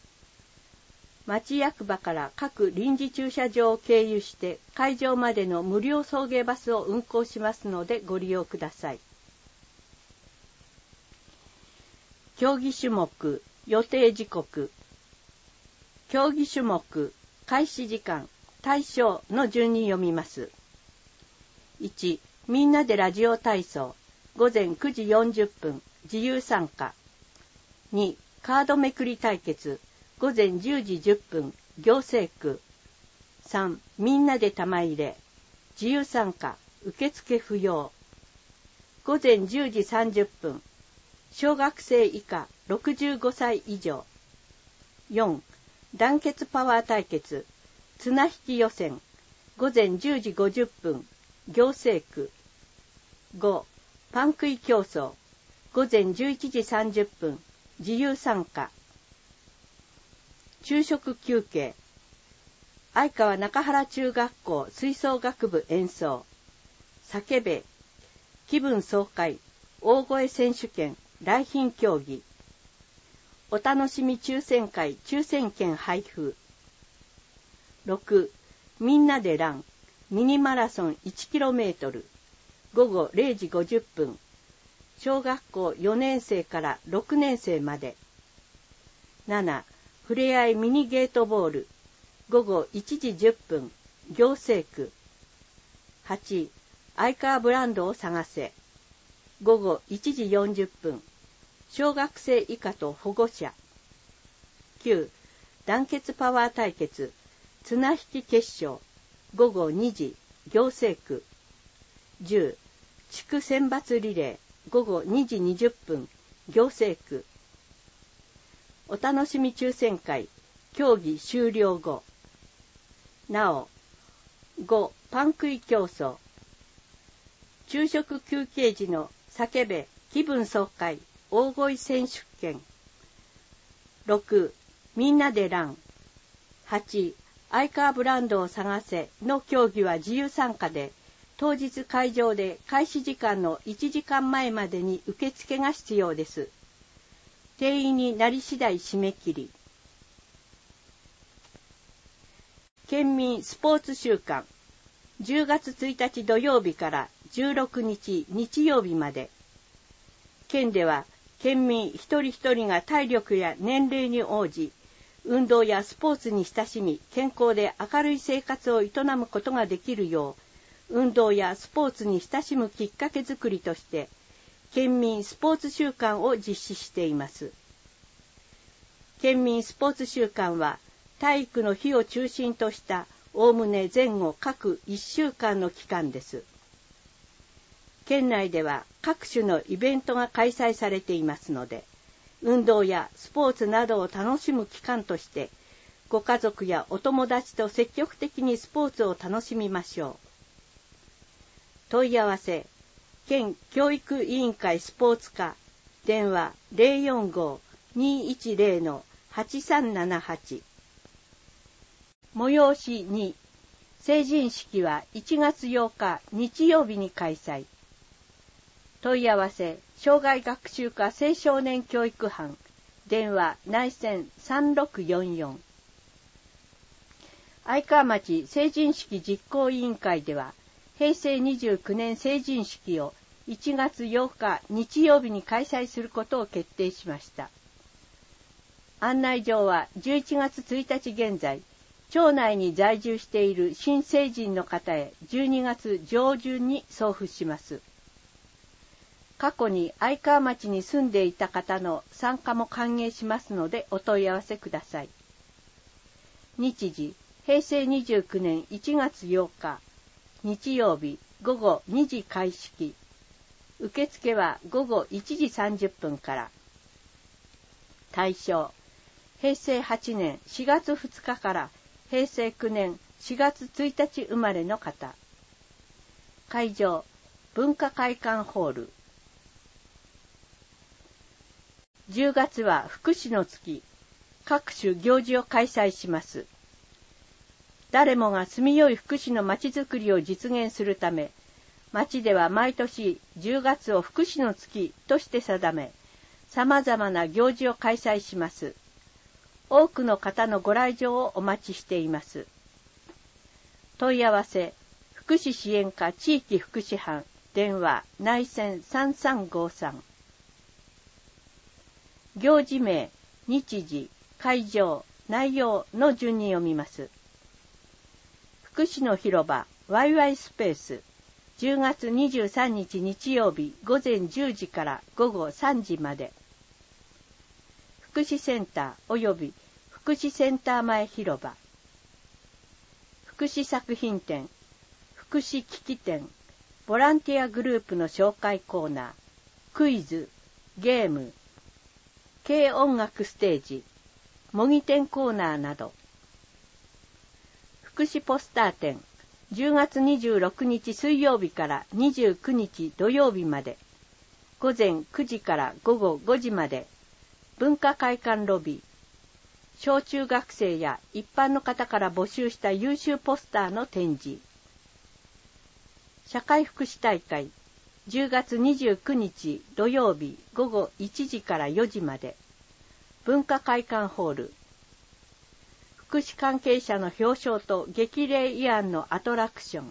町役場から各臨時駐車場を経由して会場までの無料送迎バスを運行しますのでご利用ください。競技種目、予定時刻。競技種目、開始時間、対象の順に読みます。いち、みんなでラジオ体操、ごぜんくじよんじゅっぷん、自由参加。に、カードめくり対決、ごぜんじゅうじじゅっぷん、行政区。さん、みんなで玉入れ、自由参加、受付不要。ごぜんじゅうじさんじゅっぷん、小学生以下ろくじゅうごさい以上。よん、団結パワー対決、綱引き予選、ごぜんじゅうじごじゅっぷん、行政区。ご、パン食い競争、ごぜんじゅういちじさんじゅっぷん、自由参加。昼食休憩、相川中原中学校吹奏楽部演奏、叫べ、気分爽快、大声選手権、来賓競技、お楽しみ抽選会抽選券配布。ろく、みんなでラン、ミニマラソン いちキロメートル、ごごれいじごじゅっぷん、小学校よねんせいからろくねんせいまで。なな、ふれあいミニゲートボール、ごごいちじじゅっぷん、行政区。はち、相川ブランドを探せ、ごごいちじよんじゅっぷん、小学生以下と保護者。きゅう、団結パワー対決、綱引き決勝、ごごにじ、行政区。じゅう、地区選抜リレー、ごごにじにじゅっぷん、行政区。お楽しみ抽選会、競技終了後。なお、ご、パン食い競争。昼食休憩時の叫べ、気分爽快、大声選手権。ろく、みんなでラン。はち、相川ブランドを探せの競技は自由参加で、当日会場で開始時間のいちじかんまえまでに受付が必要です。定員になり次第締め切り。県民スポーツ週間、じゅうがつついたち土曜日からじゅうろくにち日曜日まで。県では県民一人一人が体力や年齢に応じ、運動やスポーツに親しみ、健康で明るい生活を営むことができるよう、運動やスポーツに親しむきっかけづくりとして、県民スポーツ週間を実施しています。県民スポーツ週間は、体育の日を中心としたおおむね前後各いっしゅうかんの期間です。県内では各種のイベントが開催されていますので、運動やスポーツなどを楽しむ期間として、ご家族やお友達と積極的にスポーツを楽しみましょう。問い合わせ、県教育委員会スポーツ課、電話 ゼロよんご にいちゼロ はちさんななはち。催しに、成人式はいちがつようか日曜日に開催。問い合わせ、 障害学習課青少年教育班電話内線さんろくよんよん。愛川町成人式実行委員会ではへいせいにじゅうきゅうねん成人式をいちがつようか日曜日に開催することを決定しました。案内状はじゅういちがつついたち現在、町内に在住している新成人の方へじゅうにがつじょうじゅんに送付します。過去に愛川町に住んでいた方の参加も歓迎しますのでお問い合わせください。日時、へいせいにじゅうきゅうねんいちがつようか、日曜日ごごにじ開式。受付はごごいちじさんじゅっぷんから。対象、へいせいはちねんしがつふつかからへいせいきゅうねんしがつついたち生まれの方。会場、文化会館ホール。じゅうがつは福祉の月、各種行事を開催します。誰もが住みよい福祉のまちづくりを実現するため、町では毎年じゅうがつを福祉の月として定め、様々な行事を開催します。多くの方のご来場をお待ちしています。問い合わせ、福祉支援課地域福祉班、電話内線さんさんごさん。行事名、日時、会場、内容の順に読みます。福祉の広場、ワイワイスペース、じゅうがつにじゅうさんにち日曜日ごぜんじゅうじからごごさんじまで。福祉センター及び福祉センター前広場。福祉作品展、福祉機器展、ボランティアグループの紹介コーナー、クイズ、ゲーム、軽音楽ステージ、模擬店コーナーなど。福祉ポスター展、じゅうがつにじゅうろくにち水曜日からにじゅうくにち土曜日まで、ごぜんくじからごごごじまで、文化会館ロビー。小中学生や一般の方から募集した優秀ポスターの展示。社会福祉大会、じゅうがつにじゅうくにち土曜日ごごいちじからよじまで、文化会館ホール。福祉関係者の表彰と激励慰安のアトラクション。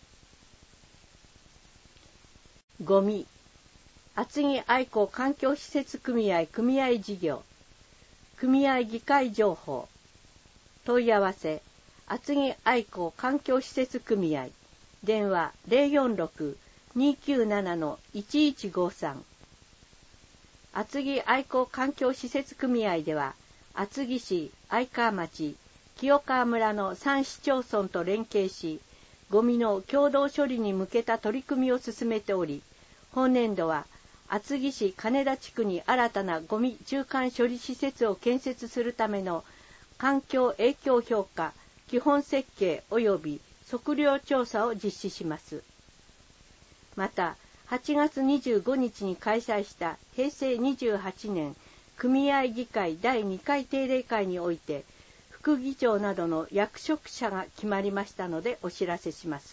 ゴミ、厚木愛好環境施設組合組合事業、組合議会情報。問い合わせ、厚木愛好環境施設組合、電話 ゼロよんろく にきゅうなな いちいちごさん。厚木愛好環境施設組合では、厚木市、愛川町、清川村のさん市町村と連携し、ゴミの共同処理に向けた取り組みを進めており、本年度は厚木市金田地区に新たなゴミ中間処理施設を建設するための環境影響評価、基本設計及び測量調査を実施します。また、はちがつにじゅうごにちに開催したへいせいにじゅうはちねん組合議会だいにかい定例会において、副議長などの役職者が決まりましたのでお知らせします。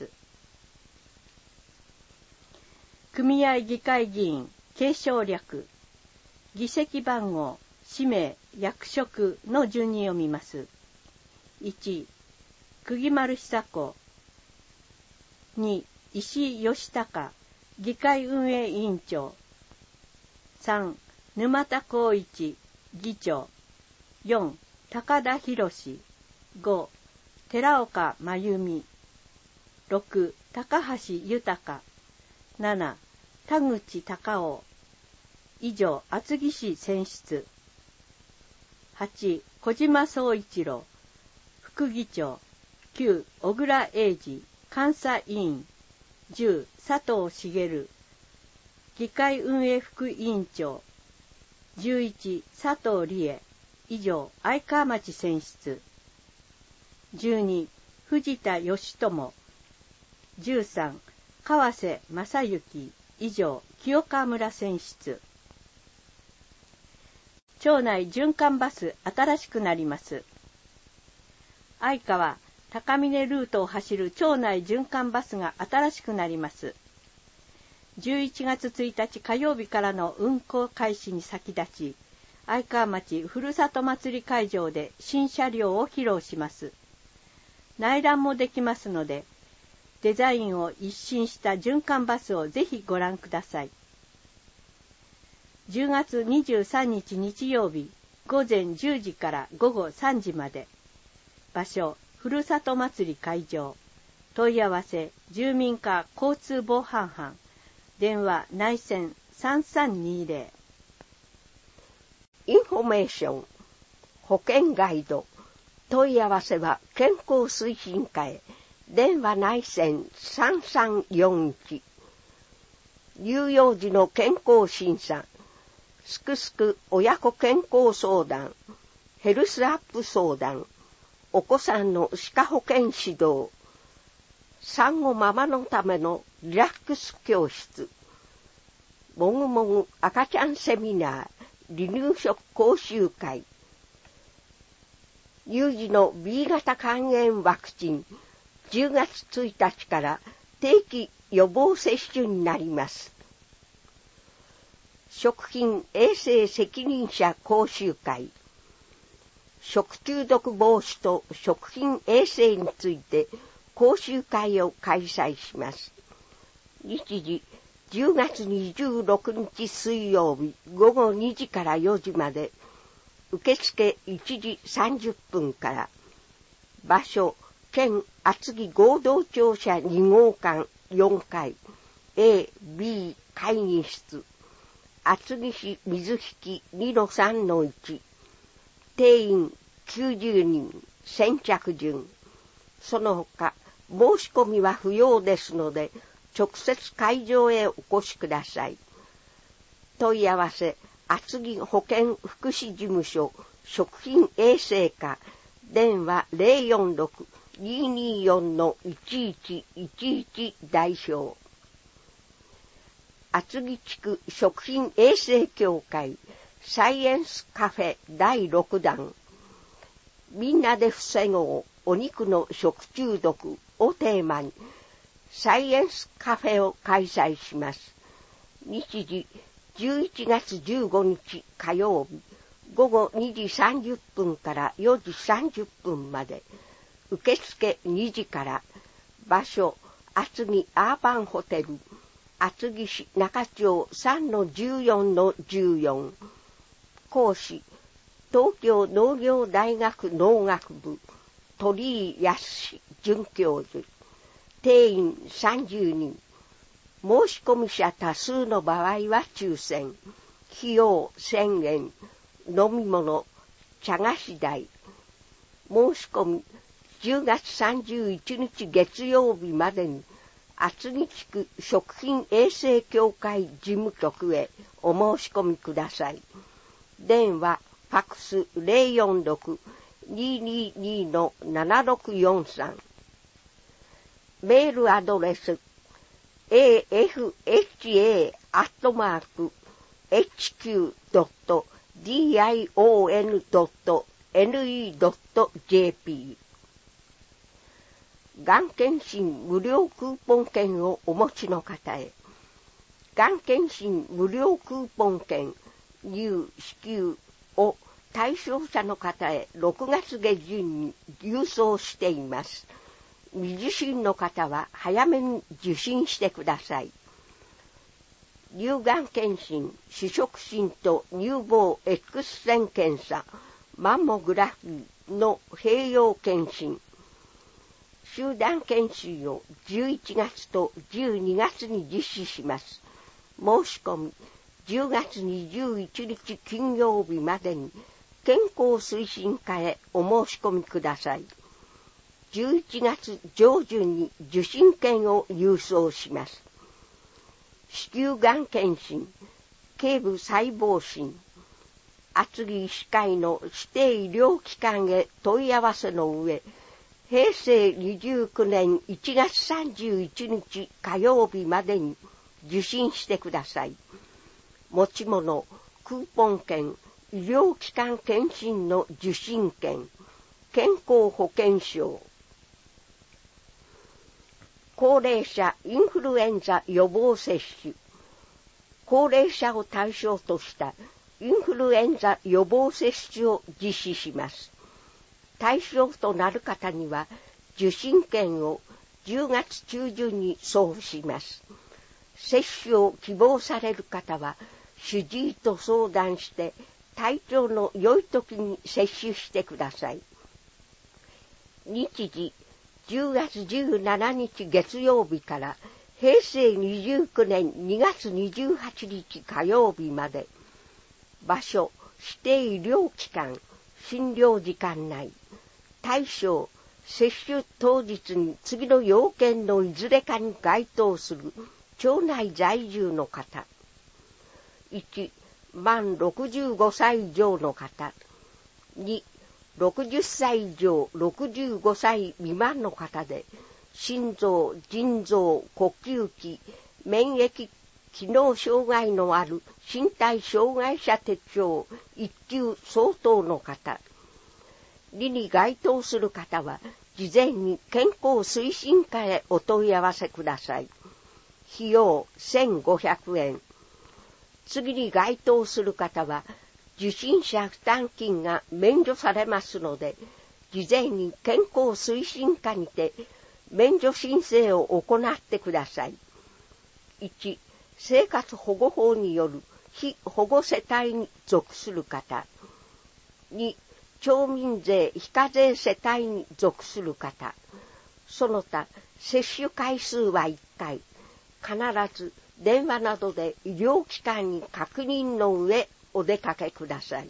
組合議会議員継承略、議席番号、氏名、役職の順に読みます。いち、釘丸久子。に、石井義孝、議会運営委員長。さん、沼田光一、議長。よん、高田博。ご、寺岡真由美。ろく、高橋豊。なな、田口隆夫。以上、厚木市選出。はち、小島総一郎。副議長。きゅう、小倉英二。監査委員。じゅう、佐藤茂。議会運営副委員長。じゅういち、佐藤理恵。以上、愛川町選出。じゅうに、藤田義友。じゅうさん、川瀬正幸。以上、清川村選出。町内循環バス新しくなります。愛川、高峰ルートを走る町内循環バスが新しくなります。 じゅういちがつついたち火曜日からの運行開始に先立ち、愛川町ふるさと祭り会場で新車両を披露します。内覧もできますので、デザインを一新した循環バスをぜひご覧ください。じゅうがつにじゅうさんにち日曜日、ごぜんじゅうじからごごさんじまで。場所、ふるさと祭り会場。問い合わせ、住民課交通防犯班。電話内線さんさんにぜろ。 インフォメーション、保険ガイド。問い合わせは健康推進課へ。電話内線さんさんよんいち。乳幼児の健康審査。すくすく親子健康相談、ヘルスアップ相談、お子さんの歯科保健指導、産後ママのためのリラックス教室、もぐもぐ赤ちゃんセミナー、離乳食講習会、乳児の ビー 型肝炎ワクチン、じゅうがつついたちから定期予防接種になります。食品衛生責任者講習会。食中毒防止と食品衛生について講習会を開催します。日時じゅうがつにじゅうろくにち水曜日ごごにじからよじまで。受付いちじさんじゅっぷんから。場所、県厚木合同庁舎にごうかんよんかい エービー 会議室。厚木市水引 にのさんのいち。定員きゅうじゅうにん、先着順。その他、申し込みは不要ですので、直接会場へお越しください。問い合わせ、厚木保健福祉事務所、食品衛生課、電話 ゼロよんろく にーにーよん いちいちいちいち 代表。厚木地区食品衛生協会サイエンスカフェだいろくだん。みんなで防ごうお肉の食中毒をテーマにサイエンスカフェを開催します。日時じゅういちがつじゅうごにち火曜日ごごにじさんじゅっぷんからよじさんじゅっぷんまで。受付にじから。場所厚木アーバンホテル厚木市中町 さんのじゅうよんのじゅうよん。講師東京農業大学農学部鳥居康准教授。定員さんじゅうにん。申し込み者多数の場合は抽選。費用せんえん。飲み物茶菓子代。申し込みじゅうがつさんじゅういちにち月曜日までに厚木地区食品衛生協会事務局へお申し込みください。電話、ファクス ゼロよんろく にーにーにーのななろくよんさん。メールアドレス エーエフエイチエー アットマーク エイチキュー ドット ディーアイオーエヌ ドット エヌイー ドット ジェーピー。がん検診無料クーポン券をお持ちの方へ。がん検診無料クーポン券入支給を対象者の方へろくがつげじゅんに郵送しています。未受診の方は早めに受診してください。乳がん検診、主食診と乳房 X 線検査、マンモグラフィーの併用検診。集団検診をじゅういちがつとじゅうにがつに実施します。申し込みじゅうがつにじゅういちにち金曜日までに健康推進課へお申し込みください。じゅういちがつ上旬に受診券を郵送します。子宮がん検診、頸部細胞診、厚木医師会の指定医療機関へ問い合わせの上、へいせいにじゅうきゅうねんいちがつさんじゅういちにち火曜日までに受診してください。持ち物、クーポン券、医療機関検診の受診券、健康保険証。高齢者インフルエンザ予防接種。 高齢者を対象としたインフルエンザ予防接種を実施します。対象となる方には受診券をじゅうがつ中旬に送付します。接種を希望される方は主治医と相談して体調の良い時に接種してください。日時じゅうがつじゅうしちにち月曜日からへいせいにじゅうきゅうねんにがつにじゅうはちにち火曜日まで。場所、指定医療機関、診療時間内。対象、接種当日に次の要件のいずれかに該当する町内在住の方。いち、満ろくじゅうごさい以上の方。に、ろくじゅっさい以上ろくじゅうごさい未満の方で、心臓、腎臓、呼吸器、免疫機能障害のある身体障害者手帳一級相当の方。理に該当する方は、事前に健康推進課へお問い合わせください。費用せんごひゃくえん。次に該当する方は、受診者負担金が免除されますので、事前に健康推進課にて免除申請を行ってください。いち、生活保護法による被保護世帯に属する方。に、町民税非課税世帯に属する方。その他、接種回数はいっかい。必ず電話などで医療機関に確認の上お出かけください。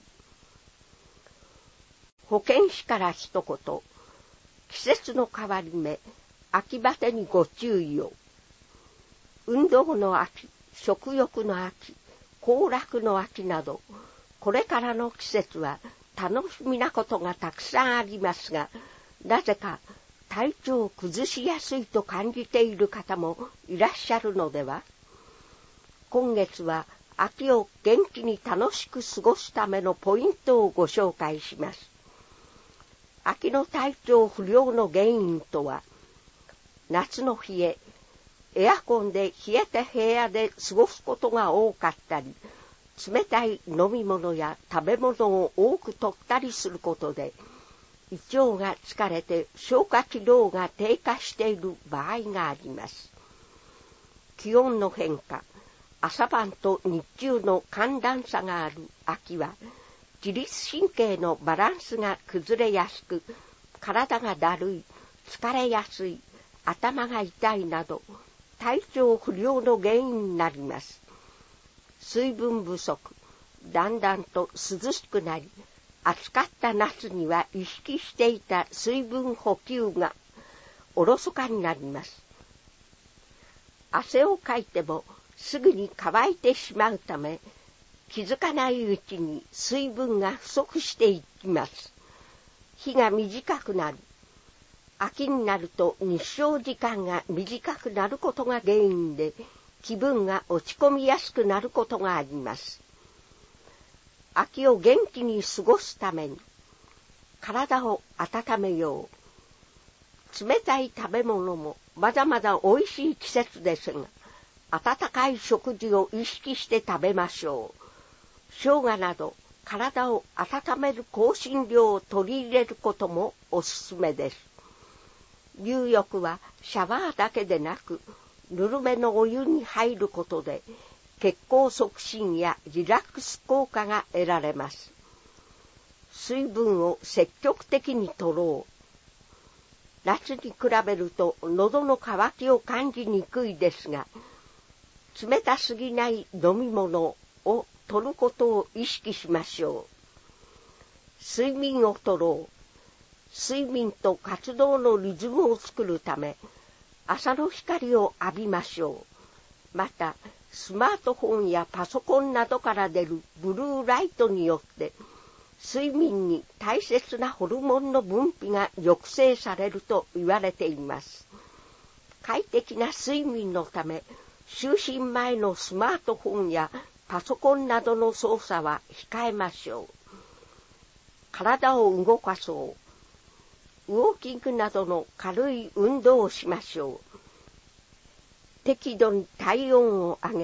保健師から一言。季節の変わり目、秋バテにご注意を。運動の秋、食欲の秋、行楽の秋など、これからの季節は楽しみなことがたくさんありますが、なぜか体調を崩しやすいと感じている方もいらっしゃるのでは。今月は秋を元気に楽しく過ごすためのポイントをご紹介します。秋の体調不良の原因とは、夏の冷え、エアコンで冷えた部屋で過ごすことが多かったり、冷たい飲み物や食べ物を多く摂ったりすることで、胃腸が疲れて消化機能が低下している場合があります。気温の変化、朝晩と日中の寒暖差がある秋は、自律神経のバランスが崩れやすく、体がだるい、疲れやすい、頭が痛いなど、体調不良の原因になります。水分不足、だんだんと涼しくなり、暑かった夏には意識していた水分補給がおろそかになります。汗をかいてもすぐに乾いてしまうため、気づかないうちに水分が不足していきます。日が短くなる。秋になると日照時間が短くなることが原因で、気分が落ち込みやすくなることがあります。秋を元気に過ごすために、体を温めよう。冷たい食べ物もまだまだ美味しい季節ですが、温かい食事を意識して食べましょう。生姜など体を温める香辛料を取り入れることもおすすめです。入浴はシャワーだけでなく、ぬるめのお湯に入ることで、血行促進やリラックス効果が得られます。水分を積極的に摂ろう。夏に比べると喉の渇きを感じにくいですが、冷たすぎない飲み物を摂ることを意識しましょう。睡眠をとろう。睡眠と活動のリズムを作るため、朝の光を浴びましょう。また、スマートフォンやパソコンなどから出るブルーライトによって、睡眠に大切なホルモンの分泌が抑制されると言われています。快適な睡眠のため、就寝前のスマートフォンやパソコンなどの操作は控えましょう。体を動かそう。ウォーキングなどの軽い運動をしましょう。適度に体温を上げ、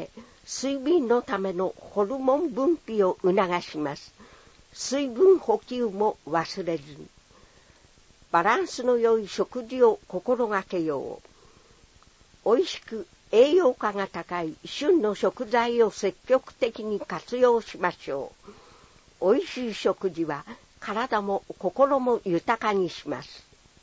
睡眠のためのホルモン分泌を促します。水分補給も忘れずに。バランスの良い食事を心がけよう。おいしく栄養価が高い旬の食材を積極的に活用しましょう。おいしい食事は体も心も豊かにします。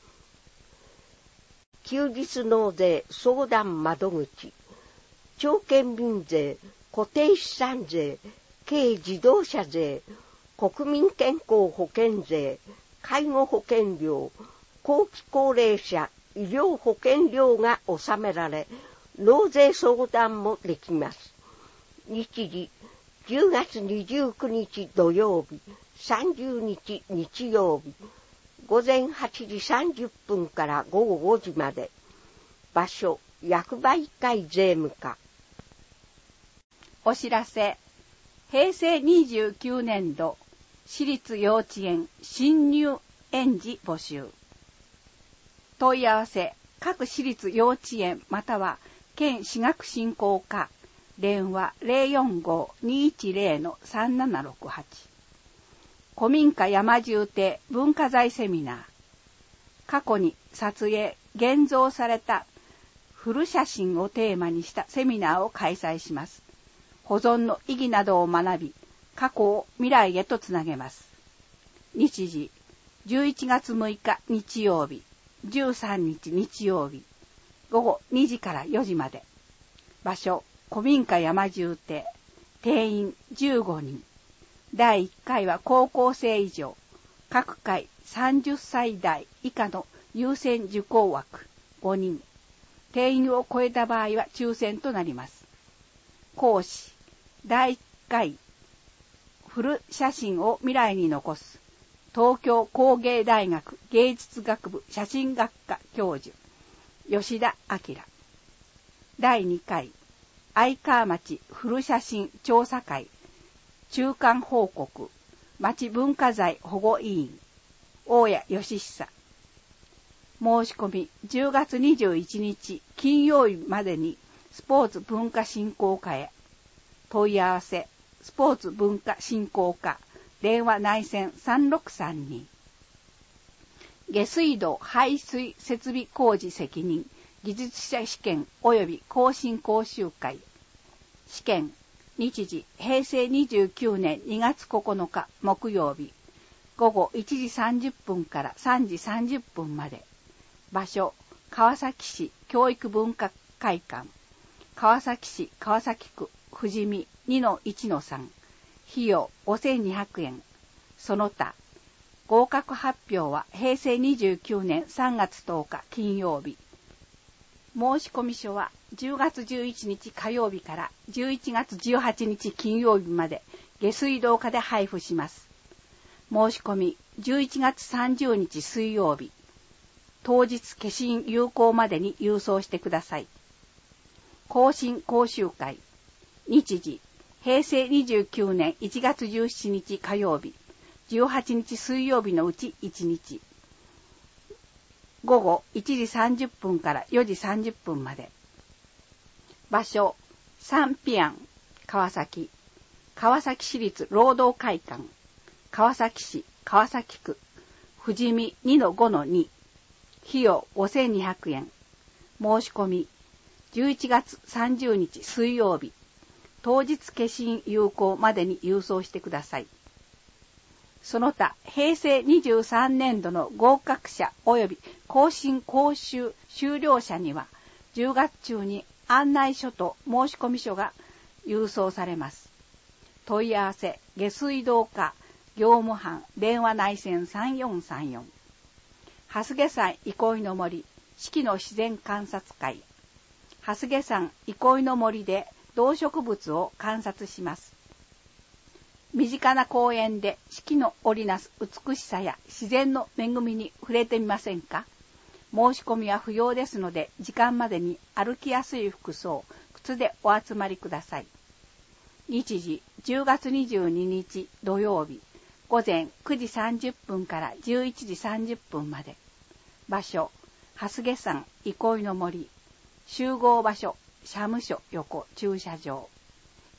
休日納税相談窓口、町県民税、固定資産税、軽自動車税、国民健康保険税、介護保険料、後期高齢者医療保険料が納められ、納税相談もできます。日時、じゅうがつにじゅうくにち土曜日、さんじゅうにち日曜日、ごぜんはちじさんじゅっぷんからごごごじまで。場所、役場いっかい税務課。 お知らせ。へいせいにじゅうきゅうねんど、私立幼稚園新入園児募集。問い合わせ、各私立幼稚園または県私学振興課、電話 ゼロよんごーにーいちゼロのさんななろくはち。古民家山住邸文化財セミナー。過去に撮影、現像された古写真をテーマにしたセミナーを開催します。保存の意義などを学び、過去を未来へとつなげます。日時、じゅういちがつむいか日曜日、じゅうさんにち日曜日、ごごにじからよじまで。場所、古民家山住邸、定員じゅうごにん。だいいっかいは高校生以上、各回さんじゅっさいだい以下の優先受講枠ごにん。定員を超えた場合は抽選となります。講師、だいいっかい、古写真を未来に残す、東京工芸大学芸術学部写真学科教授、吉田明。だいにかい、愛川町古写真調査会、中間報告、町文化財保護委員、大谷義久。申し込みじゅうがつにじゅういちにち金曜日までにスポーツ文化振興課へ。問い合わせ、スポーツ文化振興課、電話内線さんろくさんに。下水道排水設備工事責任、技術者試験及び更新講習会。試験、日時、へいせいにじゅうきゅうねんにがつここのか木曜日、ごごいちじさんじゅっぷんからさんじさんじゅっぷんまで。場所、川崎市教育文化会館、川崎市川崎区富士見 にのいちのさん、費用ごせんにひゃくえん。その他、合格発表はへいせいにじゅうきゅうねんさんがつとおか金曜日。申込書はじゅうがつじゅういちにち火曜日からじゅういちがつじゅうはちにち金曜日まで下水道課で配布します。申し込みじゅういちがつさんじゅうにち水曜日。当日消印有効までに郵送してください。更新講習会。日時、へいせいにじゅうきゅうねんいちがつじゅうしちにち火曜日、じゅうはちにち水曜日のうちいちにち。ごごいちじさんじゅっぷんからよじさんじゅっぷんまで。場所、サンピアン、川崎、川崎市立労働会館、川崎市川崎区、富士見 にのごのに。費用ごせんにひゃくえん。申し込みじゅういちがつさんじゅうにち水曜日。当日消印有効までに郵送してください。その他、へいせいにじゅうさんねんどの合格者及び更新講習修了者には、じゅうがつ中に案内書と申込書が郵送されます。問い合わせ、下水道課、業務班、電話内線さんよんさんよん。蓮毛山憩いの森、四季の自然観察会。蓮毛山憩いの森で動植物を観察します。身近な公園で四季の織りなす美しさや自然の恵みに触れてみませんか？申し込みは不要ですので、時間までに歩きやすい服装、靴でお集まりください。日時、じゅうがつにじゅうににち土曜日、ごぜんくじさんじゅっぷんからじゅういちじさんじゅっぷんまで。場所、蓮毛山憩いの森。集合場所、社務所横駐車場。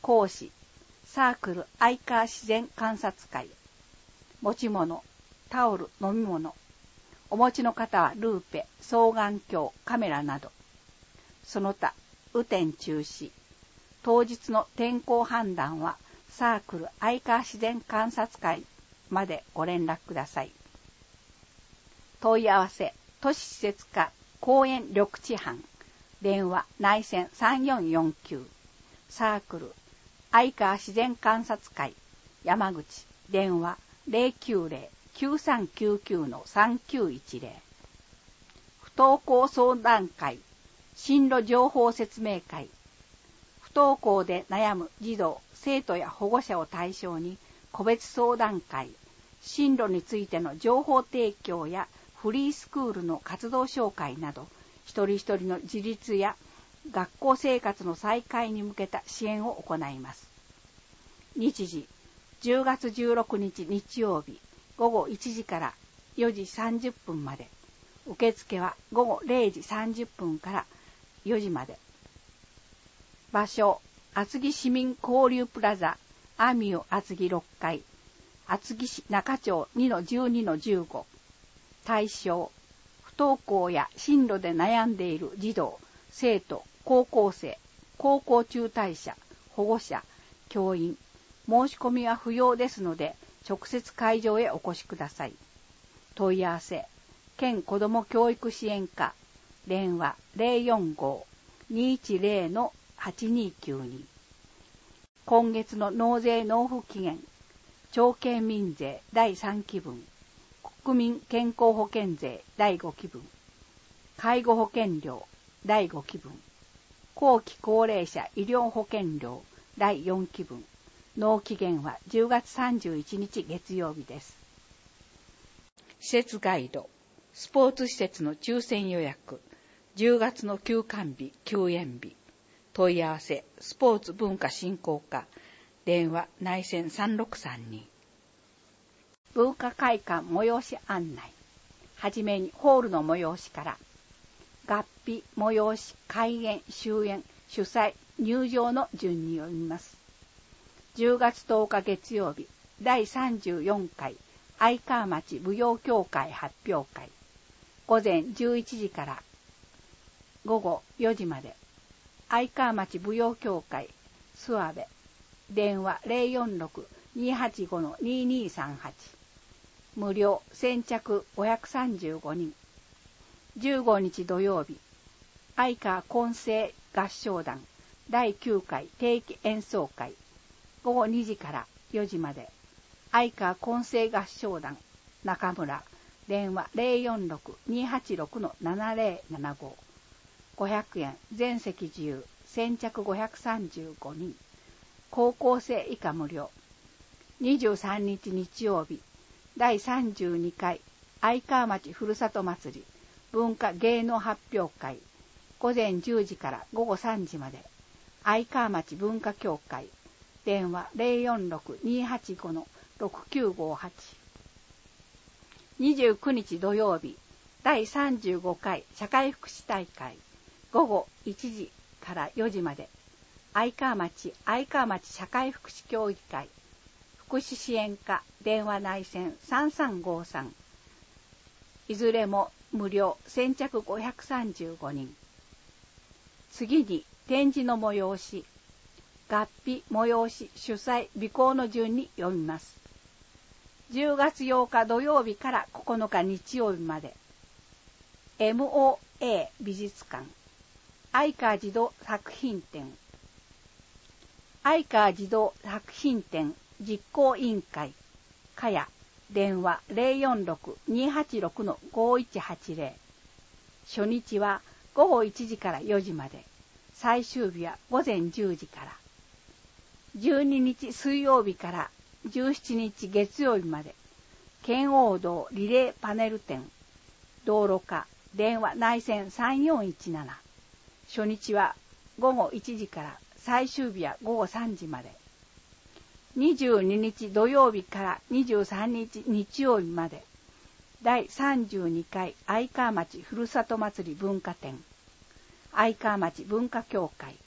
講師サークル愛川自然観察会。持ち物タオル、飲み物。お持ちの方はルーペ、双眼鏡、カメラなど。その他雨天中止。当日の天候判断はサークル愛川自然観察会までご連絡ください。問い合わせ都市施設課公園緑地班。電話内線さんよんよんきゅう。サークル愛川自然観察会山口。電話 ゼロきゅうゼロ きゅうさんきゅうきゅう さんきゅういちゼロ。不登校相談会進路情報説明会。不登校で悩む児童生徒や保護者を対象に個別相談会。進路についての情報提供やフリースクールの活動紹介など、一人一人の自立や学校生活の再開に向けた支援を行います。日時じゅうがつじゅうろくにち日曜日ごごいちじからよじさんじゅっぷんまで。受付はごごれいじさんじゅっぷんからよじまで。場所厚木市民交流プラザアミオ厚木ろっかい、厚木市中町 にのじゅうにのじゅうご。対象不登校や進路で悩んでいる児童生徒、高校生、高校中退者、保護者、教員。申し込みは不要ですので直接会場へお越しください。問い合わせ県子ども教育支援課。電話 ゼロよんご にいちゼロ はちにきゅうに。今月の納税納付期限。町県民税だいさんきぶん、国民健康保険税だいごきぶん、介護保険料だいごきぶん、後期高齢者医療保険料だいよんきぶん。納期限はじゅうがつさんじゅういちにち月曜日です。施設ガイド、スポーツ施設の抽選予約、じゅうがつの休館日、休園日。問い合わせ、スポーツ文化振興課。電話内線さんろくさんに。文化会館催し案内。はじめにホールの催しから。合否、催し、開演、終演、主催、入場の順に読みます。じゅうがつとおか月曜日、だいさんじゅうよんかい愛川町舞踊協会発表会。午前じゅういちじからごごよじまで。愛川町舞踊協会諏訪部。電話 ゼロよんろく にはちご ににさんはち。無料、先着ごひゃくさんじゅうごにん。じゅうごにち土曜日、愛川混声合唱団だいきゅうかい定期演奏会。ごごにじからよじまで。愛川混声合唱団中村。電話 ゼロよんろく にはちろく ななゼロななご。ごひゃくえん、全席自由、先着ごひゃくさんじゅうごにん。高校生以下無料。にじゅうさんにち日曜日、だいさんじゅうにかい愛川町ふるさと祭り文化芸能発表会。午前じゅうじからごごさんじまで。愛川町文化協会。電話 ゼロよんろく にはちご ろくきゅうごはち。にじゅうくにち土曜日、だいさんじゅうごかい社会福祉大会。ごごいちじからよじまで。愛川町愛川町社会福祉協議会。福祉支援課。電話内線さんさんごさん。いずれも無料、先着ごひゃくさんじゅうごにん。次に展示の催し。合否、催し、主催、備考の順に読みます。じゅうがつようか土曜日からここのか日曜日まで。エムオーエー 美術館。愛川児童作品展。愛川児童作品展実行委員会。かや。電話 ゼロよんろく にはちろく ごいちはちゼロ。初日はごごいちじからよじまで。最終日はごぜんじゅうじから。じゅうににち水曜日からじゅうしちにち月曜日まで。圏央道リレーパネル展。道路課。電話内線さんよんいちなな。初日はごごいちじから最終日はごごさんじまで。にじゅうににち土曜日からにじゅうさんにち日曜日まで。だいさんじゅうにかい愛川町ふるさと祭り文化展。愛川町文化協会。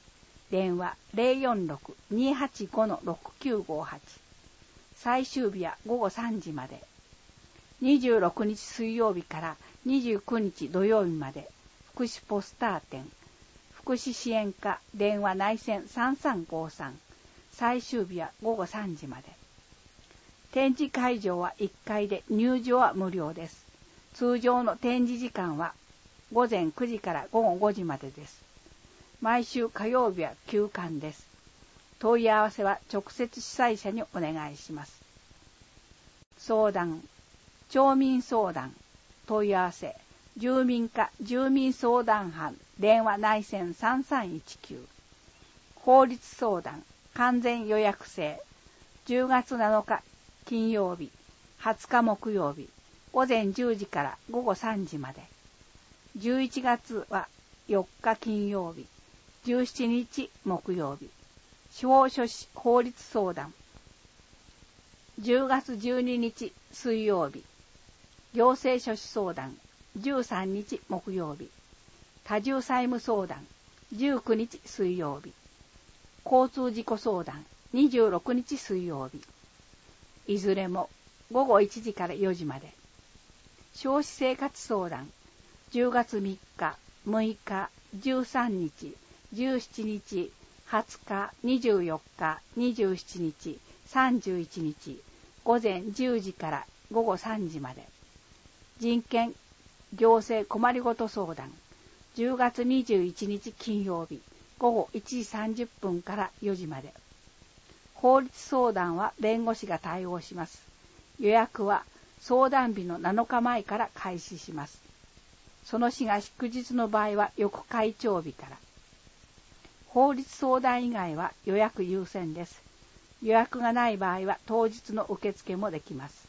電話 ゼロよんろく にーはちご ろくきゅうごはち。最終日はごごさんじまで。にじゅうろくにち水曜日からにじゅうくにち土曜日まで、福祉ポスター展。福祉支援課電話内線さんさんごさん。最終日はごごさんじまで。展示会場はいっかいで入場は無料です。通常の展示時間はごぜんくじからごごごじまでです。毎週火曜日は休館です。問い合わせは直接主催者にお願いします。相談、町民相談、問い合わせ、住民課住民相談班電話内線さんさんいちきゅう。法律相談、完全予約制、じゅうがつなのか金曜日、はつか木曜日、ごぜんじゅうじからごごさんじまで。じゅういちがつはよっか金曜日、じゅうしちにち木曜日。司法書士法律相談。じゅうがつじゅうににち水曜日。行政書士相談。じゅうさんにち木曜日。多重債務相談。じゅうくにち水曜日。交通事故相談。にじゅうろくにち水曜日。いずれもごごいちじからよじまで。消費生活相談。じゅうがつみっか、むいか、じゅうさんにち、じゅうしちにち、はつか、にじゅうよっか、にじゅうしちにち、さんじゅういちにち、ごぜんじゅうじからごごさんじまで。人権行政困りごと相談。じゅうがつにじゅういちにち金曜日、ごごいちじさんじゅっぷんからよじまで。法律相談は弁護士が対応します。予約は相談日のなのかまえから開始します。その日が祝日の場合は翌会長日から。法律相談以外は予約優先です。予約がない場合は当日の受付もできます。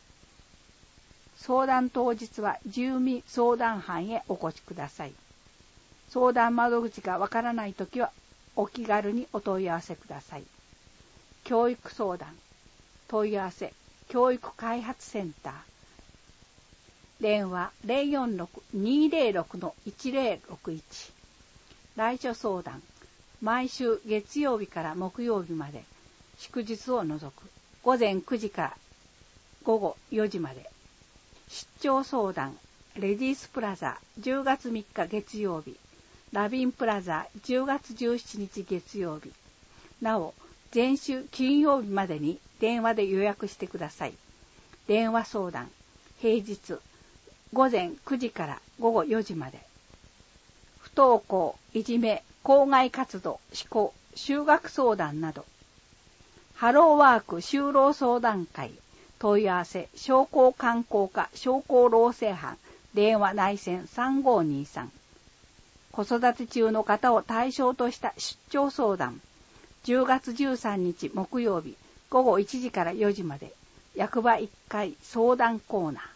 相談当日は住民相談班へお越しください。相談窓口がわからないときはお気軽にお問い合わせください。教育相談。問い合わせ、教育開発センター。電話 ゼロよんろく にーぜろろく いちぜろろくいち。来所相談。毎週月曜日から木曜日まで、祝日を除く、ごぜんくじからごごよじまで。出張相談。レディースプラザじゅうがつみっか月曜日。ラビンプラザじゅうがつじゅうしちにち月曜日。なお、前週金曜日までに電話で予約してください。電話相談。平日ごぜんくじからごごよじまで。不登校、いじめ、校外活動、思考、就学相談など。ハローワーク就労相談会。問い合わせ、商工観光課商工労政班。電話内線さんごにさん。子育て中の方を対象とした出張相談。じゅうがつじゅうさんにち木曜日、ごごいちじからよじまで。役場いっかい相談コーナー。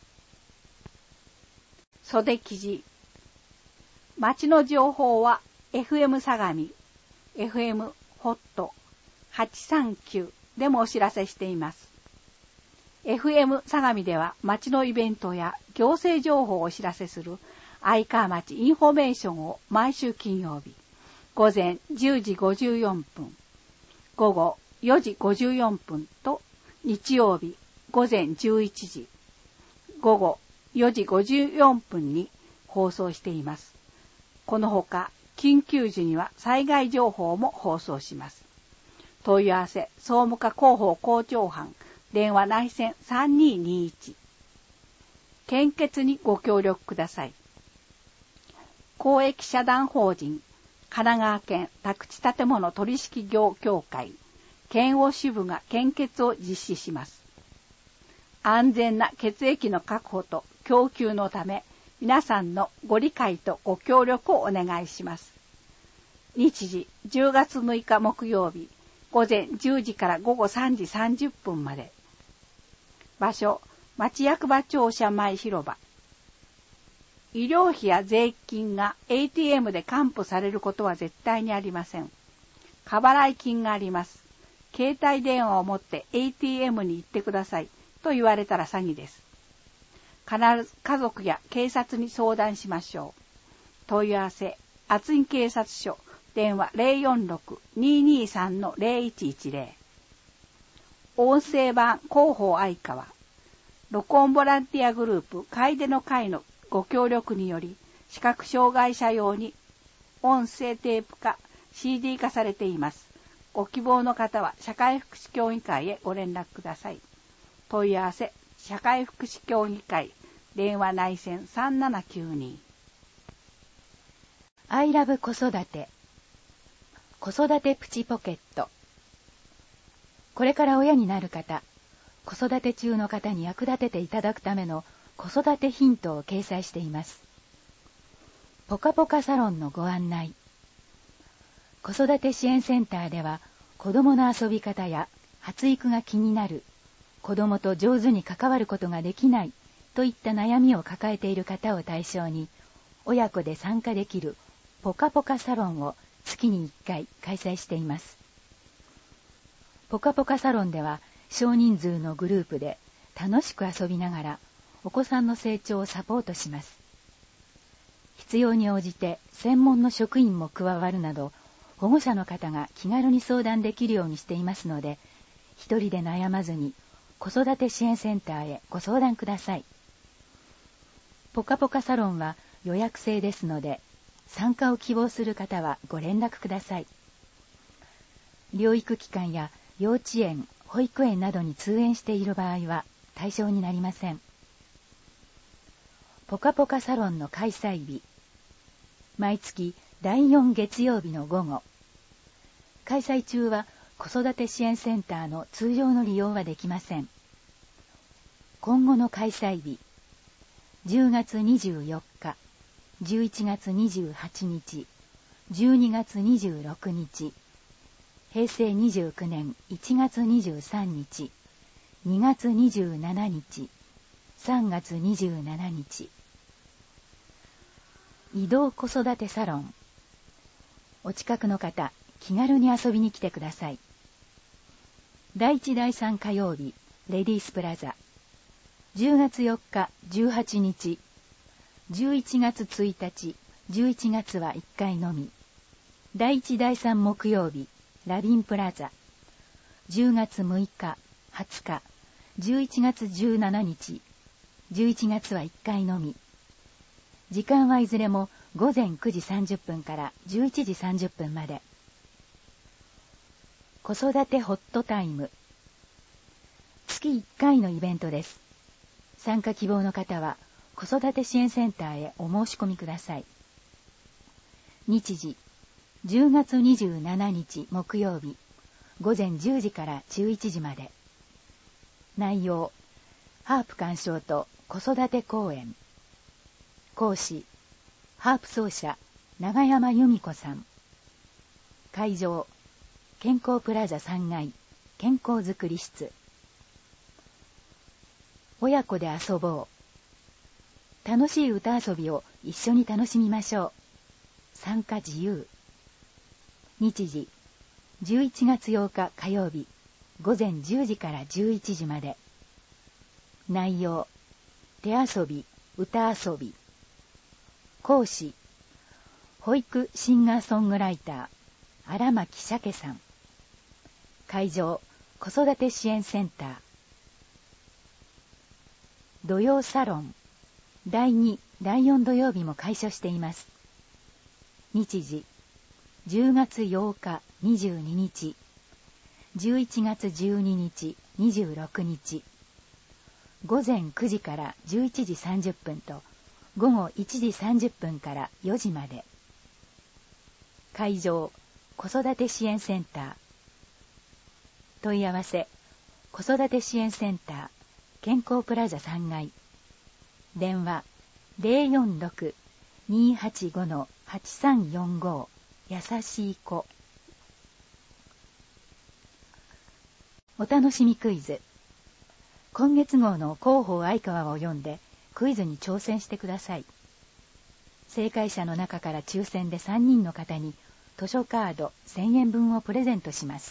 袖記事。町の情報は エフエム 相模、エフエム ホットはちさんきゅうでもお知らせしています。エフエム 相模では町のイベントや行政情報をお知らせする愛川町インフォメーションを毎週金曜日、ごぜんじゅうじごじゅうよんぷん、ごごよじごじゅうよんぷんと日曜日ごぜんじゅういちじ、ごごよじごじゅうよんぷんに放送しています。このほか、緊急時には災害情報も放送します。問い合わせ、総務課広報校長班、電話内線さんにーにーいち。献血にご協力ください。公益社団法人、神奈川県宅地建物取引業協会、県央支部が献血を実施します。安全な血液の確保と供給のため、皆さんのご理解とご協力をお願いします。日時、じゅうがつむいか木曜日、ごぜんじゅうじからごごさんじさんじゅっぷんまで。場所、町役場庁舎前広場。医療費や税金が エーティーエム で還付されることは絶対にありません。過払い金があります。携帯電話を持って エーティーエム に行ってくださいと言われたら詐欺です。必ず家族や警察に相談しましょう。問い合わせ、厚木警察署電話 ゼロよんろく にーにーさん ゼロいちいちゼロ。音声版広報愛川。録音ボランティアグループ楓の会のご協力により、視覚障害者用に音声テープ化、シーディー 化されています。ご希望の方は社会福祉協議会へご連絡ください。問い合わせ、社会福祉協議会、電話内線さんななきゅうに。 アイラブ子育て。子育てプチポケット。これから親になる方、子育て中の方に役立てていただくための子育てヒントを掲載しています。ポカポカサロンのご案内。子育て支援センターでは、子供の遊び方や発育が気になる、子供と上手に関わることができないといった悩みを抱えている方を対象に、親子で参加できるポカポカサロンを月にいっかい開催しています。ポカポカサロンでは少人数のグループで楽しく遊びながらお子さんの成長をサポートします。必要に応じて専門の職員も加わるなど、保護者の方が気軽に相談できるようにしていますので、一人で悩まずに子育て支援センターへご相談ください。ポカポカサロンは予約制ですので、参加を希望する方はご連絡ください。療育機関や幼稚園、保育園などに通園している場合は対象になりません。ポカポカサロンの開催日。毎月だいよん月曜日の午後。開催中は子育て支援センターの通常の利用はできません。今後の開催日。じゅうがつにじゅうよっか、じゅういちがつにじゅうはちにち、じゅうにがつにじゅうろくにち、へいせいにじゅうきゅうねんいちがつにじゅうさんにち、にがつにじゅうしちにち、さんがつにじゅうしちにち。移動子育てサロン。お近くの方、気軽に遊びに来てください。だいいちだいさん火曜日、レディースプラザ。じゅうがつよっか、じゅうはちにち、じゅういちがつついたち、じゅういちがつはいっかいのみ。だいいちだいさん木曜日、ラビンプラザ。じゅうがつむいか、はつか、じゅういちがつじゅうしちにち、じゅういちがつはいっかいのみ。時間はいずれもごぜんくじさんじゅっぷんからじゅういちじさんじゅっぷんまで。子育てホットタイム。月いっかいのイベントです。参加希望の方は子育て支援センターへお申し込みください。日時、じゅうがつにじゅうしちにち木曜日、ごぜんじゅうじからじゅういちじまで。内容、ハープ鑑賞と子育て講演。講師、ハープ奏者、永山由美子さん。会場、健康プラザさんがい、健康づくり室。親子で遊ぼう。楽しい歌遊びを一緒に楽しみましょう。参加自由。日時、じゅういちがつようか火曜日、ごぜんじゅうじからじゅういちじまで。内容、手遊び、歌遊び。講師、保育シンガーソングライター、荒牧鮭さん。会場、子育て支援センター。土曜サロン、だいに、だいよん土曜日も開所しています。日時、じゅうがつようか、にじゅうににち、じゅういちがつじゅうににち、にじゅうろくにち。ごぜんくじからじゅういちじさんじゅっぷんと、ごごいちじさんじゅっぷんからよじまで。会場、子育て支援センター。問い合わせ、子育て支援センター、健康プラザさんがい。電話、ゼロよんろく にーはちご はちさんよんご、やさしい子。お楽しみクイズ。今月号の広報愛川を読んでクイズに挑戦してください。正解者の中から抽選でさんにんの方に図書カードせんえんぶんをプレゼントします。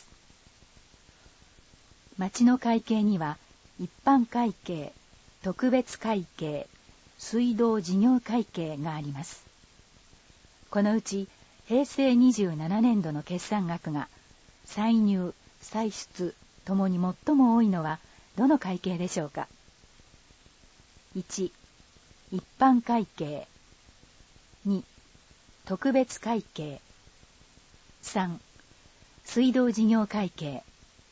町の会計には一般会計、特別会計、水道事業会計があります。このうちへいせいにじゅうななねんどの決算額が歳入、歳出ともに最も多いのはどの会計でしょうか。いち、一般会計。に、特別会計。さん、水道事業会計。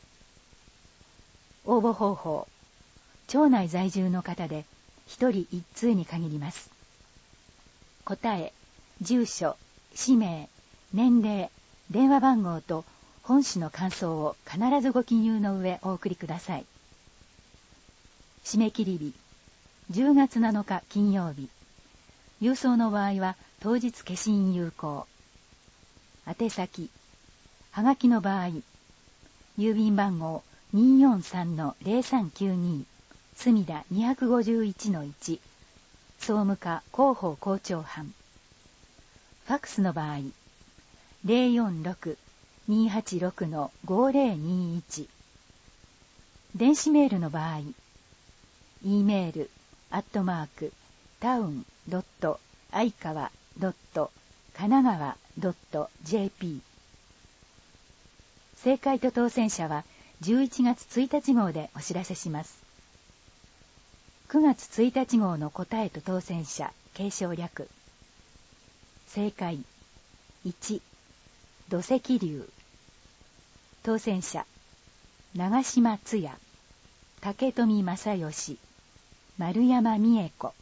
応募方法。町内在住の方でひとりいっ通に限ります。答え、住所、氏名、年齢、電話番号と本誌の感想を必ずご記入の上お送りください。締め切り日、じゅうがつなのか金曜日。郵送の場合は当日消印有効。宛先、はがきの場合、郵便番号 にーよんさんのゼロさんきゅうに、墨田 にひゃくごじゅういちのいち、総務課広報校長班。ファックスの場合、ゼロよんろく にーはちろくのごゼロにーいち。電子メールの場合、e メール、アットマーク、タウン、ドット、愛川、ドット、神奈川、ドット、ジェーピー。正解と当選者はじゅういちがつついたち号でお知らせします。くがつついたち号の答えと当選者、継承略。正解。いち、土石流。当選者、長島津也、竹富正義、丸山美恵子。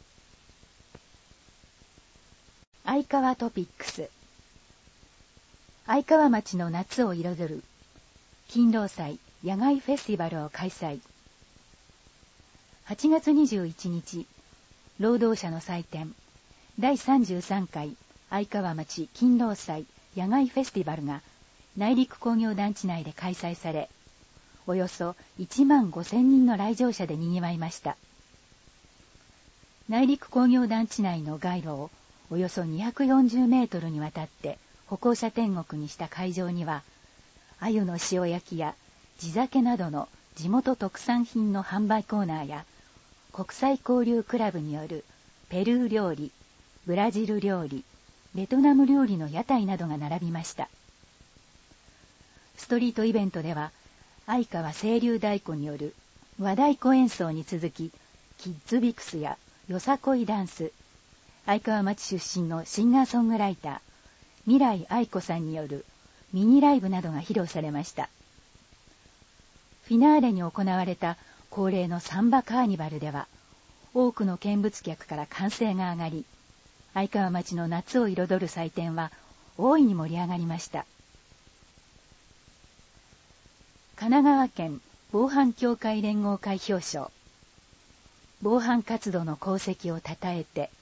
愛川トピックス。愛川町の夏を彩る勤労祭野外フェスティバルを開催。はちがつにじゅういちにち、労働者の祭典だいさんじゅうさんかい愛川町勤労祭野外フェスティバルが内陸工業団地内で開催され、およそいちまんごせんにんの来場者で賑わいました。内陸工業団地内の街路をおよそにひゃくよんじゅうメートルにわたって歩行者天国にした会場には、鮎の塩焼きや地酒などの地元特産品の販売コーナーや、国際交流クラブによるペルー料理、ブラジル料理、ベトナム料理の屋台などが並びました。ストリートイベントでは、愛川清流太鼓による和太鼓演奏に続き、キッズビクスやよさこいダンス、愛川町出身のシンガーソングライター、未来愛子さんによるミニライブなどが披露されました。フィナーレに行われた恒例のサンバカーニバルでは、多くの見物客から歓声が上がり、愛川町の夏を彩る祭典は大いに盛り上がりました。神奈川県防犯協会連合会表彰。防犯活動の功績をたたえて。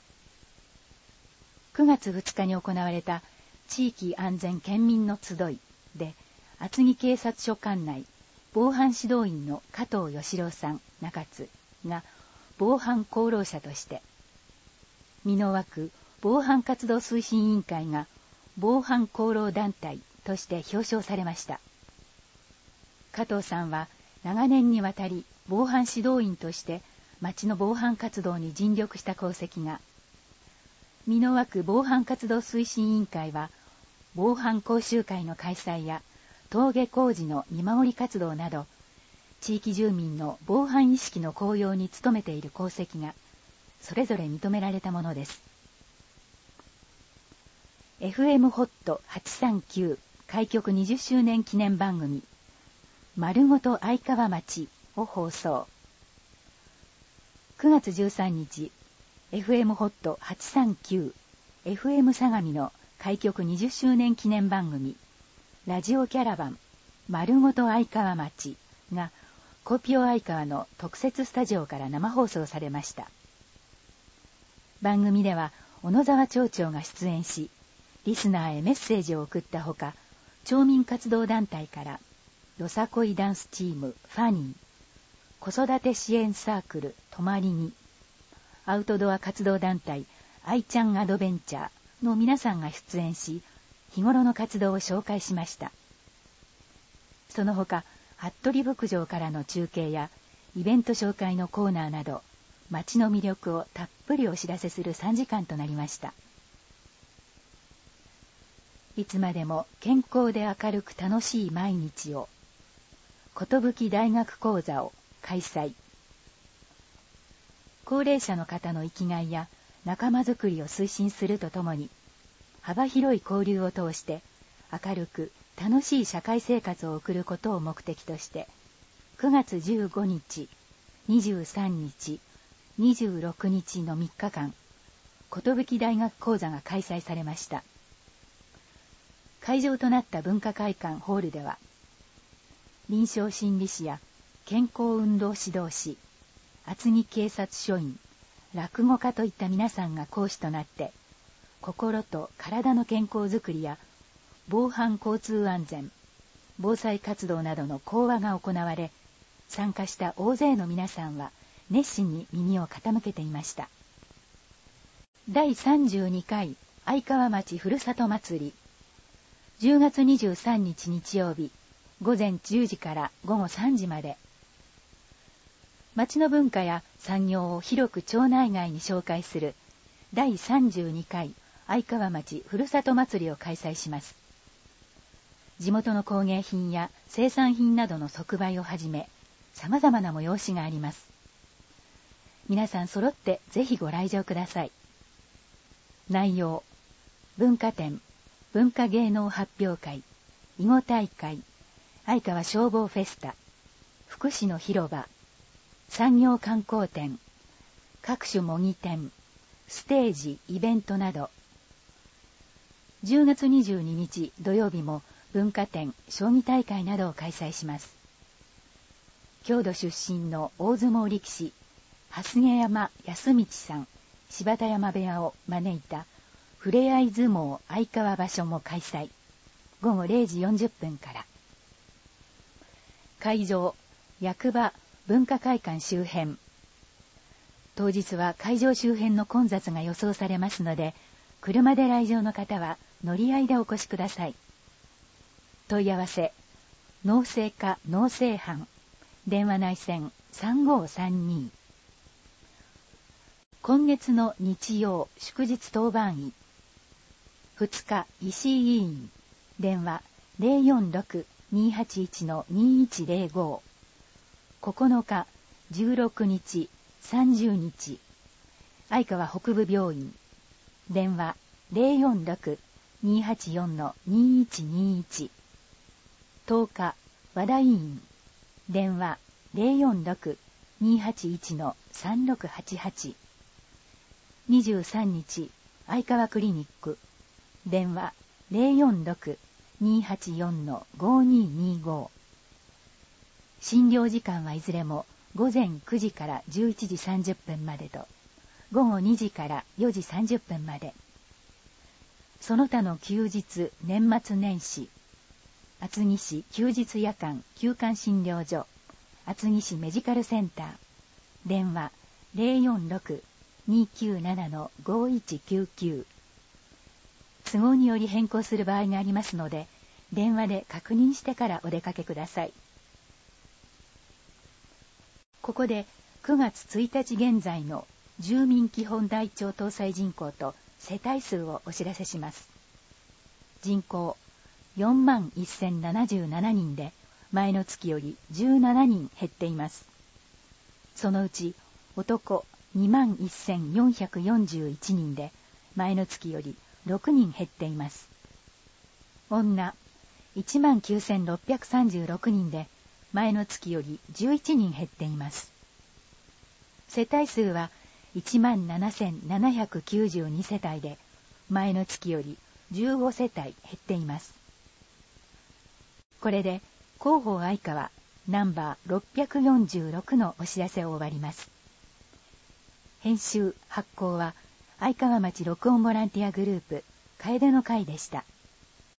くがつふつかに行われた地域安全県民の集いで、厚木警察署管内防犯指導員の加藤義郎さん中津が防犯功労者として、美濃和区防犯活動推進委員会が防犯功労団体として表彰されました。加藤さんは長年にわたり防犯指導員として町の防犯活動に尽力した功績が、美濃和区防犯活動推進委員会は、防犯講習会の開催や登下校時の見守り活動など、地域住民の防犯意識の向上に努めている功績が、それぞれ認められたものです。エフエム ホットはちさんきゅう開局にじゅっしゅうねん記念番組、まるごと愛川町を放送。くがつじゅうさんにち、エフエム ホットはちさんきゅう エフエム 相模の開局にじゅっしゅうねん記念番組、ラジオキャラバンまるごと愛川町がコピオ愛川の特設スタジオから生放送されました。番組では小野沢町長が出演し、リスナーへメッセージを送ったほか、町民活動団体からよさこいダンスチームファニー、子育て支援サークルとまりに、アウトドア活動団体愛ちゃんアドベンチャーの皆さんが出演し、日頃の活動を紹介しました。その他、服部牧場からの中継やイベント紹介のコーナーなど、町の魅力をたっぷりお知らせするさんじかんとなりました。 いつまでも健康で明るく楽しい毎日を。寿大学講座を開催。高齢者の方の生きがいや仲間づくりを推進するとともに、幅広い交流を通して明るく楽しい社会生活を送ることを目的として、くがつじゅうごにち、にじゅうさんにち、にじゅうろくにちのみっかかん、寿大学講座が開催されました。会場となった文化会館ホールでは、臨床心理士や健康運動指導士、厚木警察署員、落語家といった皆さんが講師となって、心と体の健康づくりや防犯交通安全、防災活動などの講話が行われ、参加した大勢の皆さんは熱心に耳を傾けていました。だいさんじゅうにかい愛川町ふるさと祭り、じゅうがつにじゅうさんにち日曜日、ごぜんじゅうじからごごさんじまで。町の文化や産業を広く町内外に紹介するだいさんじゅうにかい愛川町ふるさと祭りを開催します。地元の工芸品や生産品などの即売をはじめ、様々な催しがあります。皆さん揃ってぜひご来場ください。内容、文化展、文化芸能発表会、囲碁大会、愛川消防フェスタ、福祉の広場、産業観光展、各種模擬展、ステージ、イベントなど。じゅうがつにじゅうににち土曜日も文化展、将棋大会などを開催します。郷土出身の大相撲力士、蓮毛山康道さん、柴田山部屋を招いたふれあい相撲愛川場所も開催。ごごれいじよんじゅっぷんから。会場、役場、文化会館周辺。当日は会場周辺の混雑が予想されますので、車で来場の方は乗り合いでお越しください。問い合わせ、農政課農政班、電話内線さんごーさんに。今月の日曜祝日当番医。ふつか石井委員、電話 ゼロよんろく にーはちいち にーいちゼロご。ここのかじゅうろくにちさんじゅうにち、愛川北部病院、電話 ゼロよんろく にーはちよん にーいちにーいち。とおか和田委員、電話 ゼロよんろく にーはちいち さんろくはちはち。にじゅうさんにち愛川クリニック、電話 ゼロよんろく にーはちよん ごーにーにーご。診療時間はいずれもごぜんくじからじゅういちじさんじゅっぷんまでと、ごごにじからよじさんじゅっぷんまで。その他の休日、年末年始、厚木市休日夜間休館診療所、厚木市メディカルセンター、電話 ゼロよんろく にーきゅうなな ごーいちきゅうきゅう。都合により変更する場合がありますので、電話で確認してからお出かけください。ここでくがつついたち現在の住民基本台帳搭載人口と世帯数をお知らせします。人口よんまんせんななじゅうななにんで、前の月よりじゅうななにん減っています。そのうち男にまんせんよんひゃくよんじゅういちにんで、前の月よりろくにん減っています。女いちまんきゅうせんろっぴゃくさんじゅうろくにんで、前の月よりじゅういちにん減っています。世帯数はいちまんななせんななひゃくきゅうじゅうにせたいで、前の月よりじゅうごせたい減っています。これで広報愛川ナンバーろっぴゃくよんじゅうろくのお知らせを終わります。編集・発行は愛川町録音ボランティアグループ楓の会でした。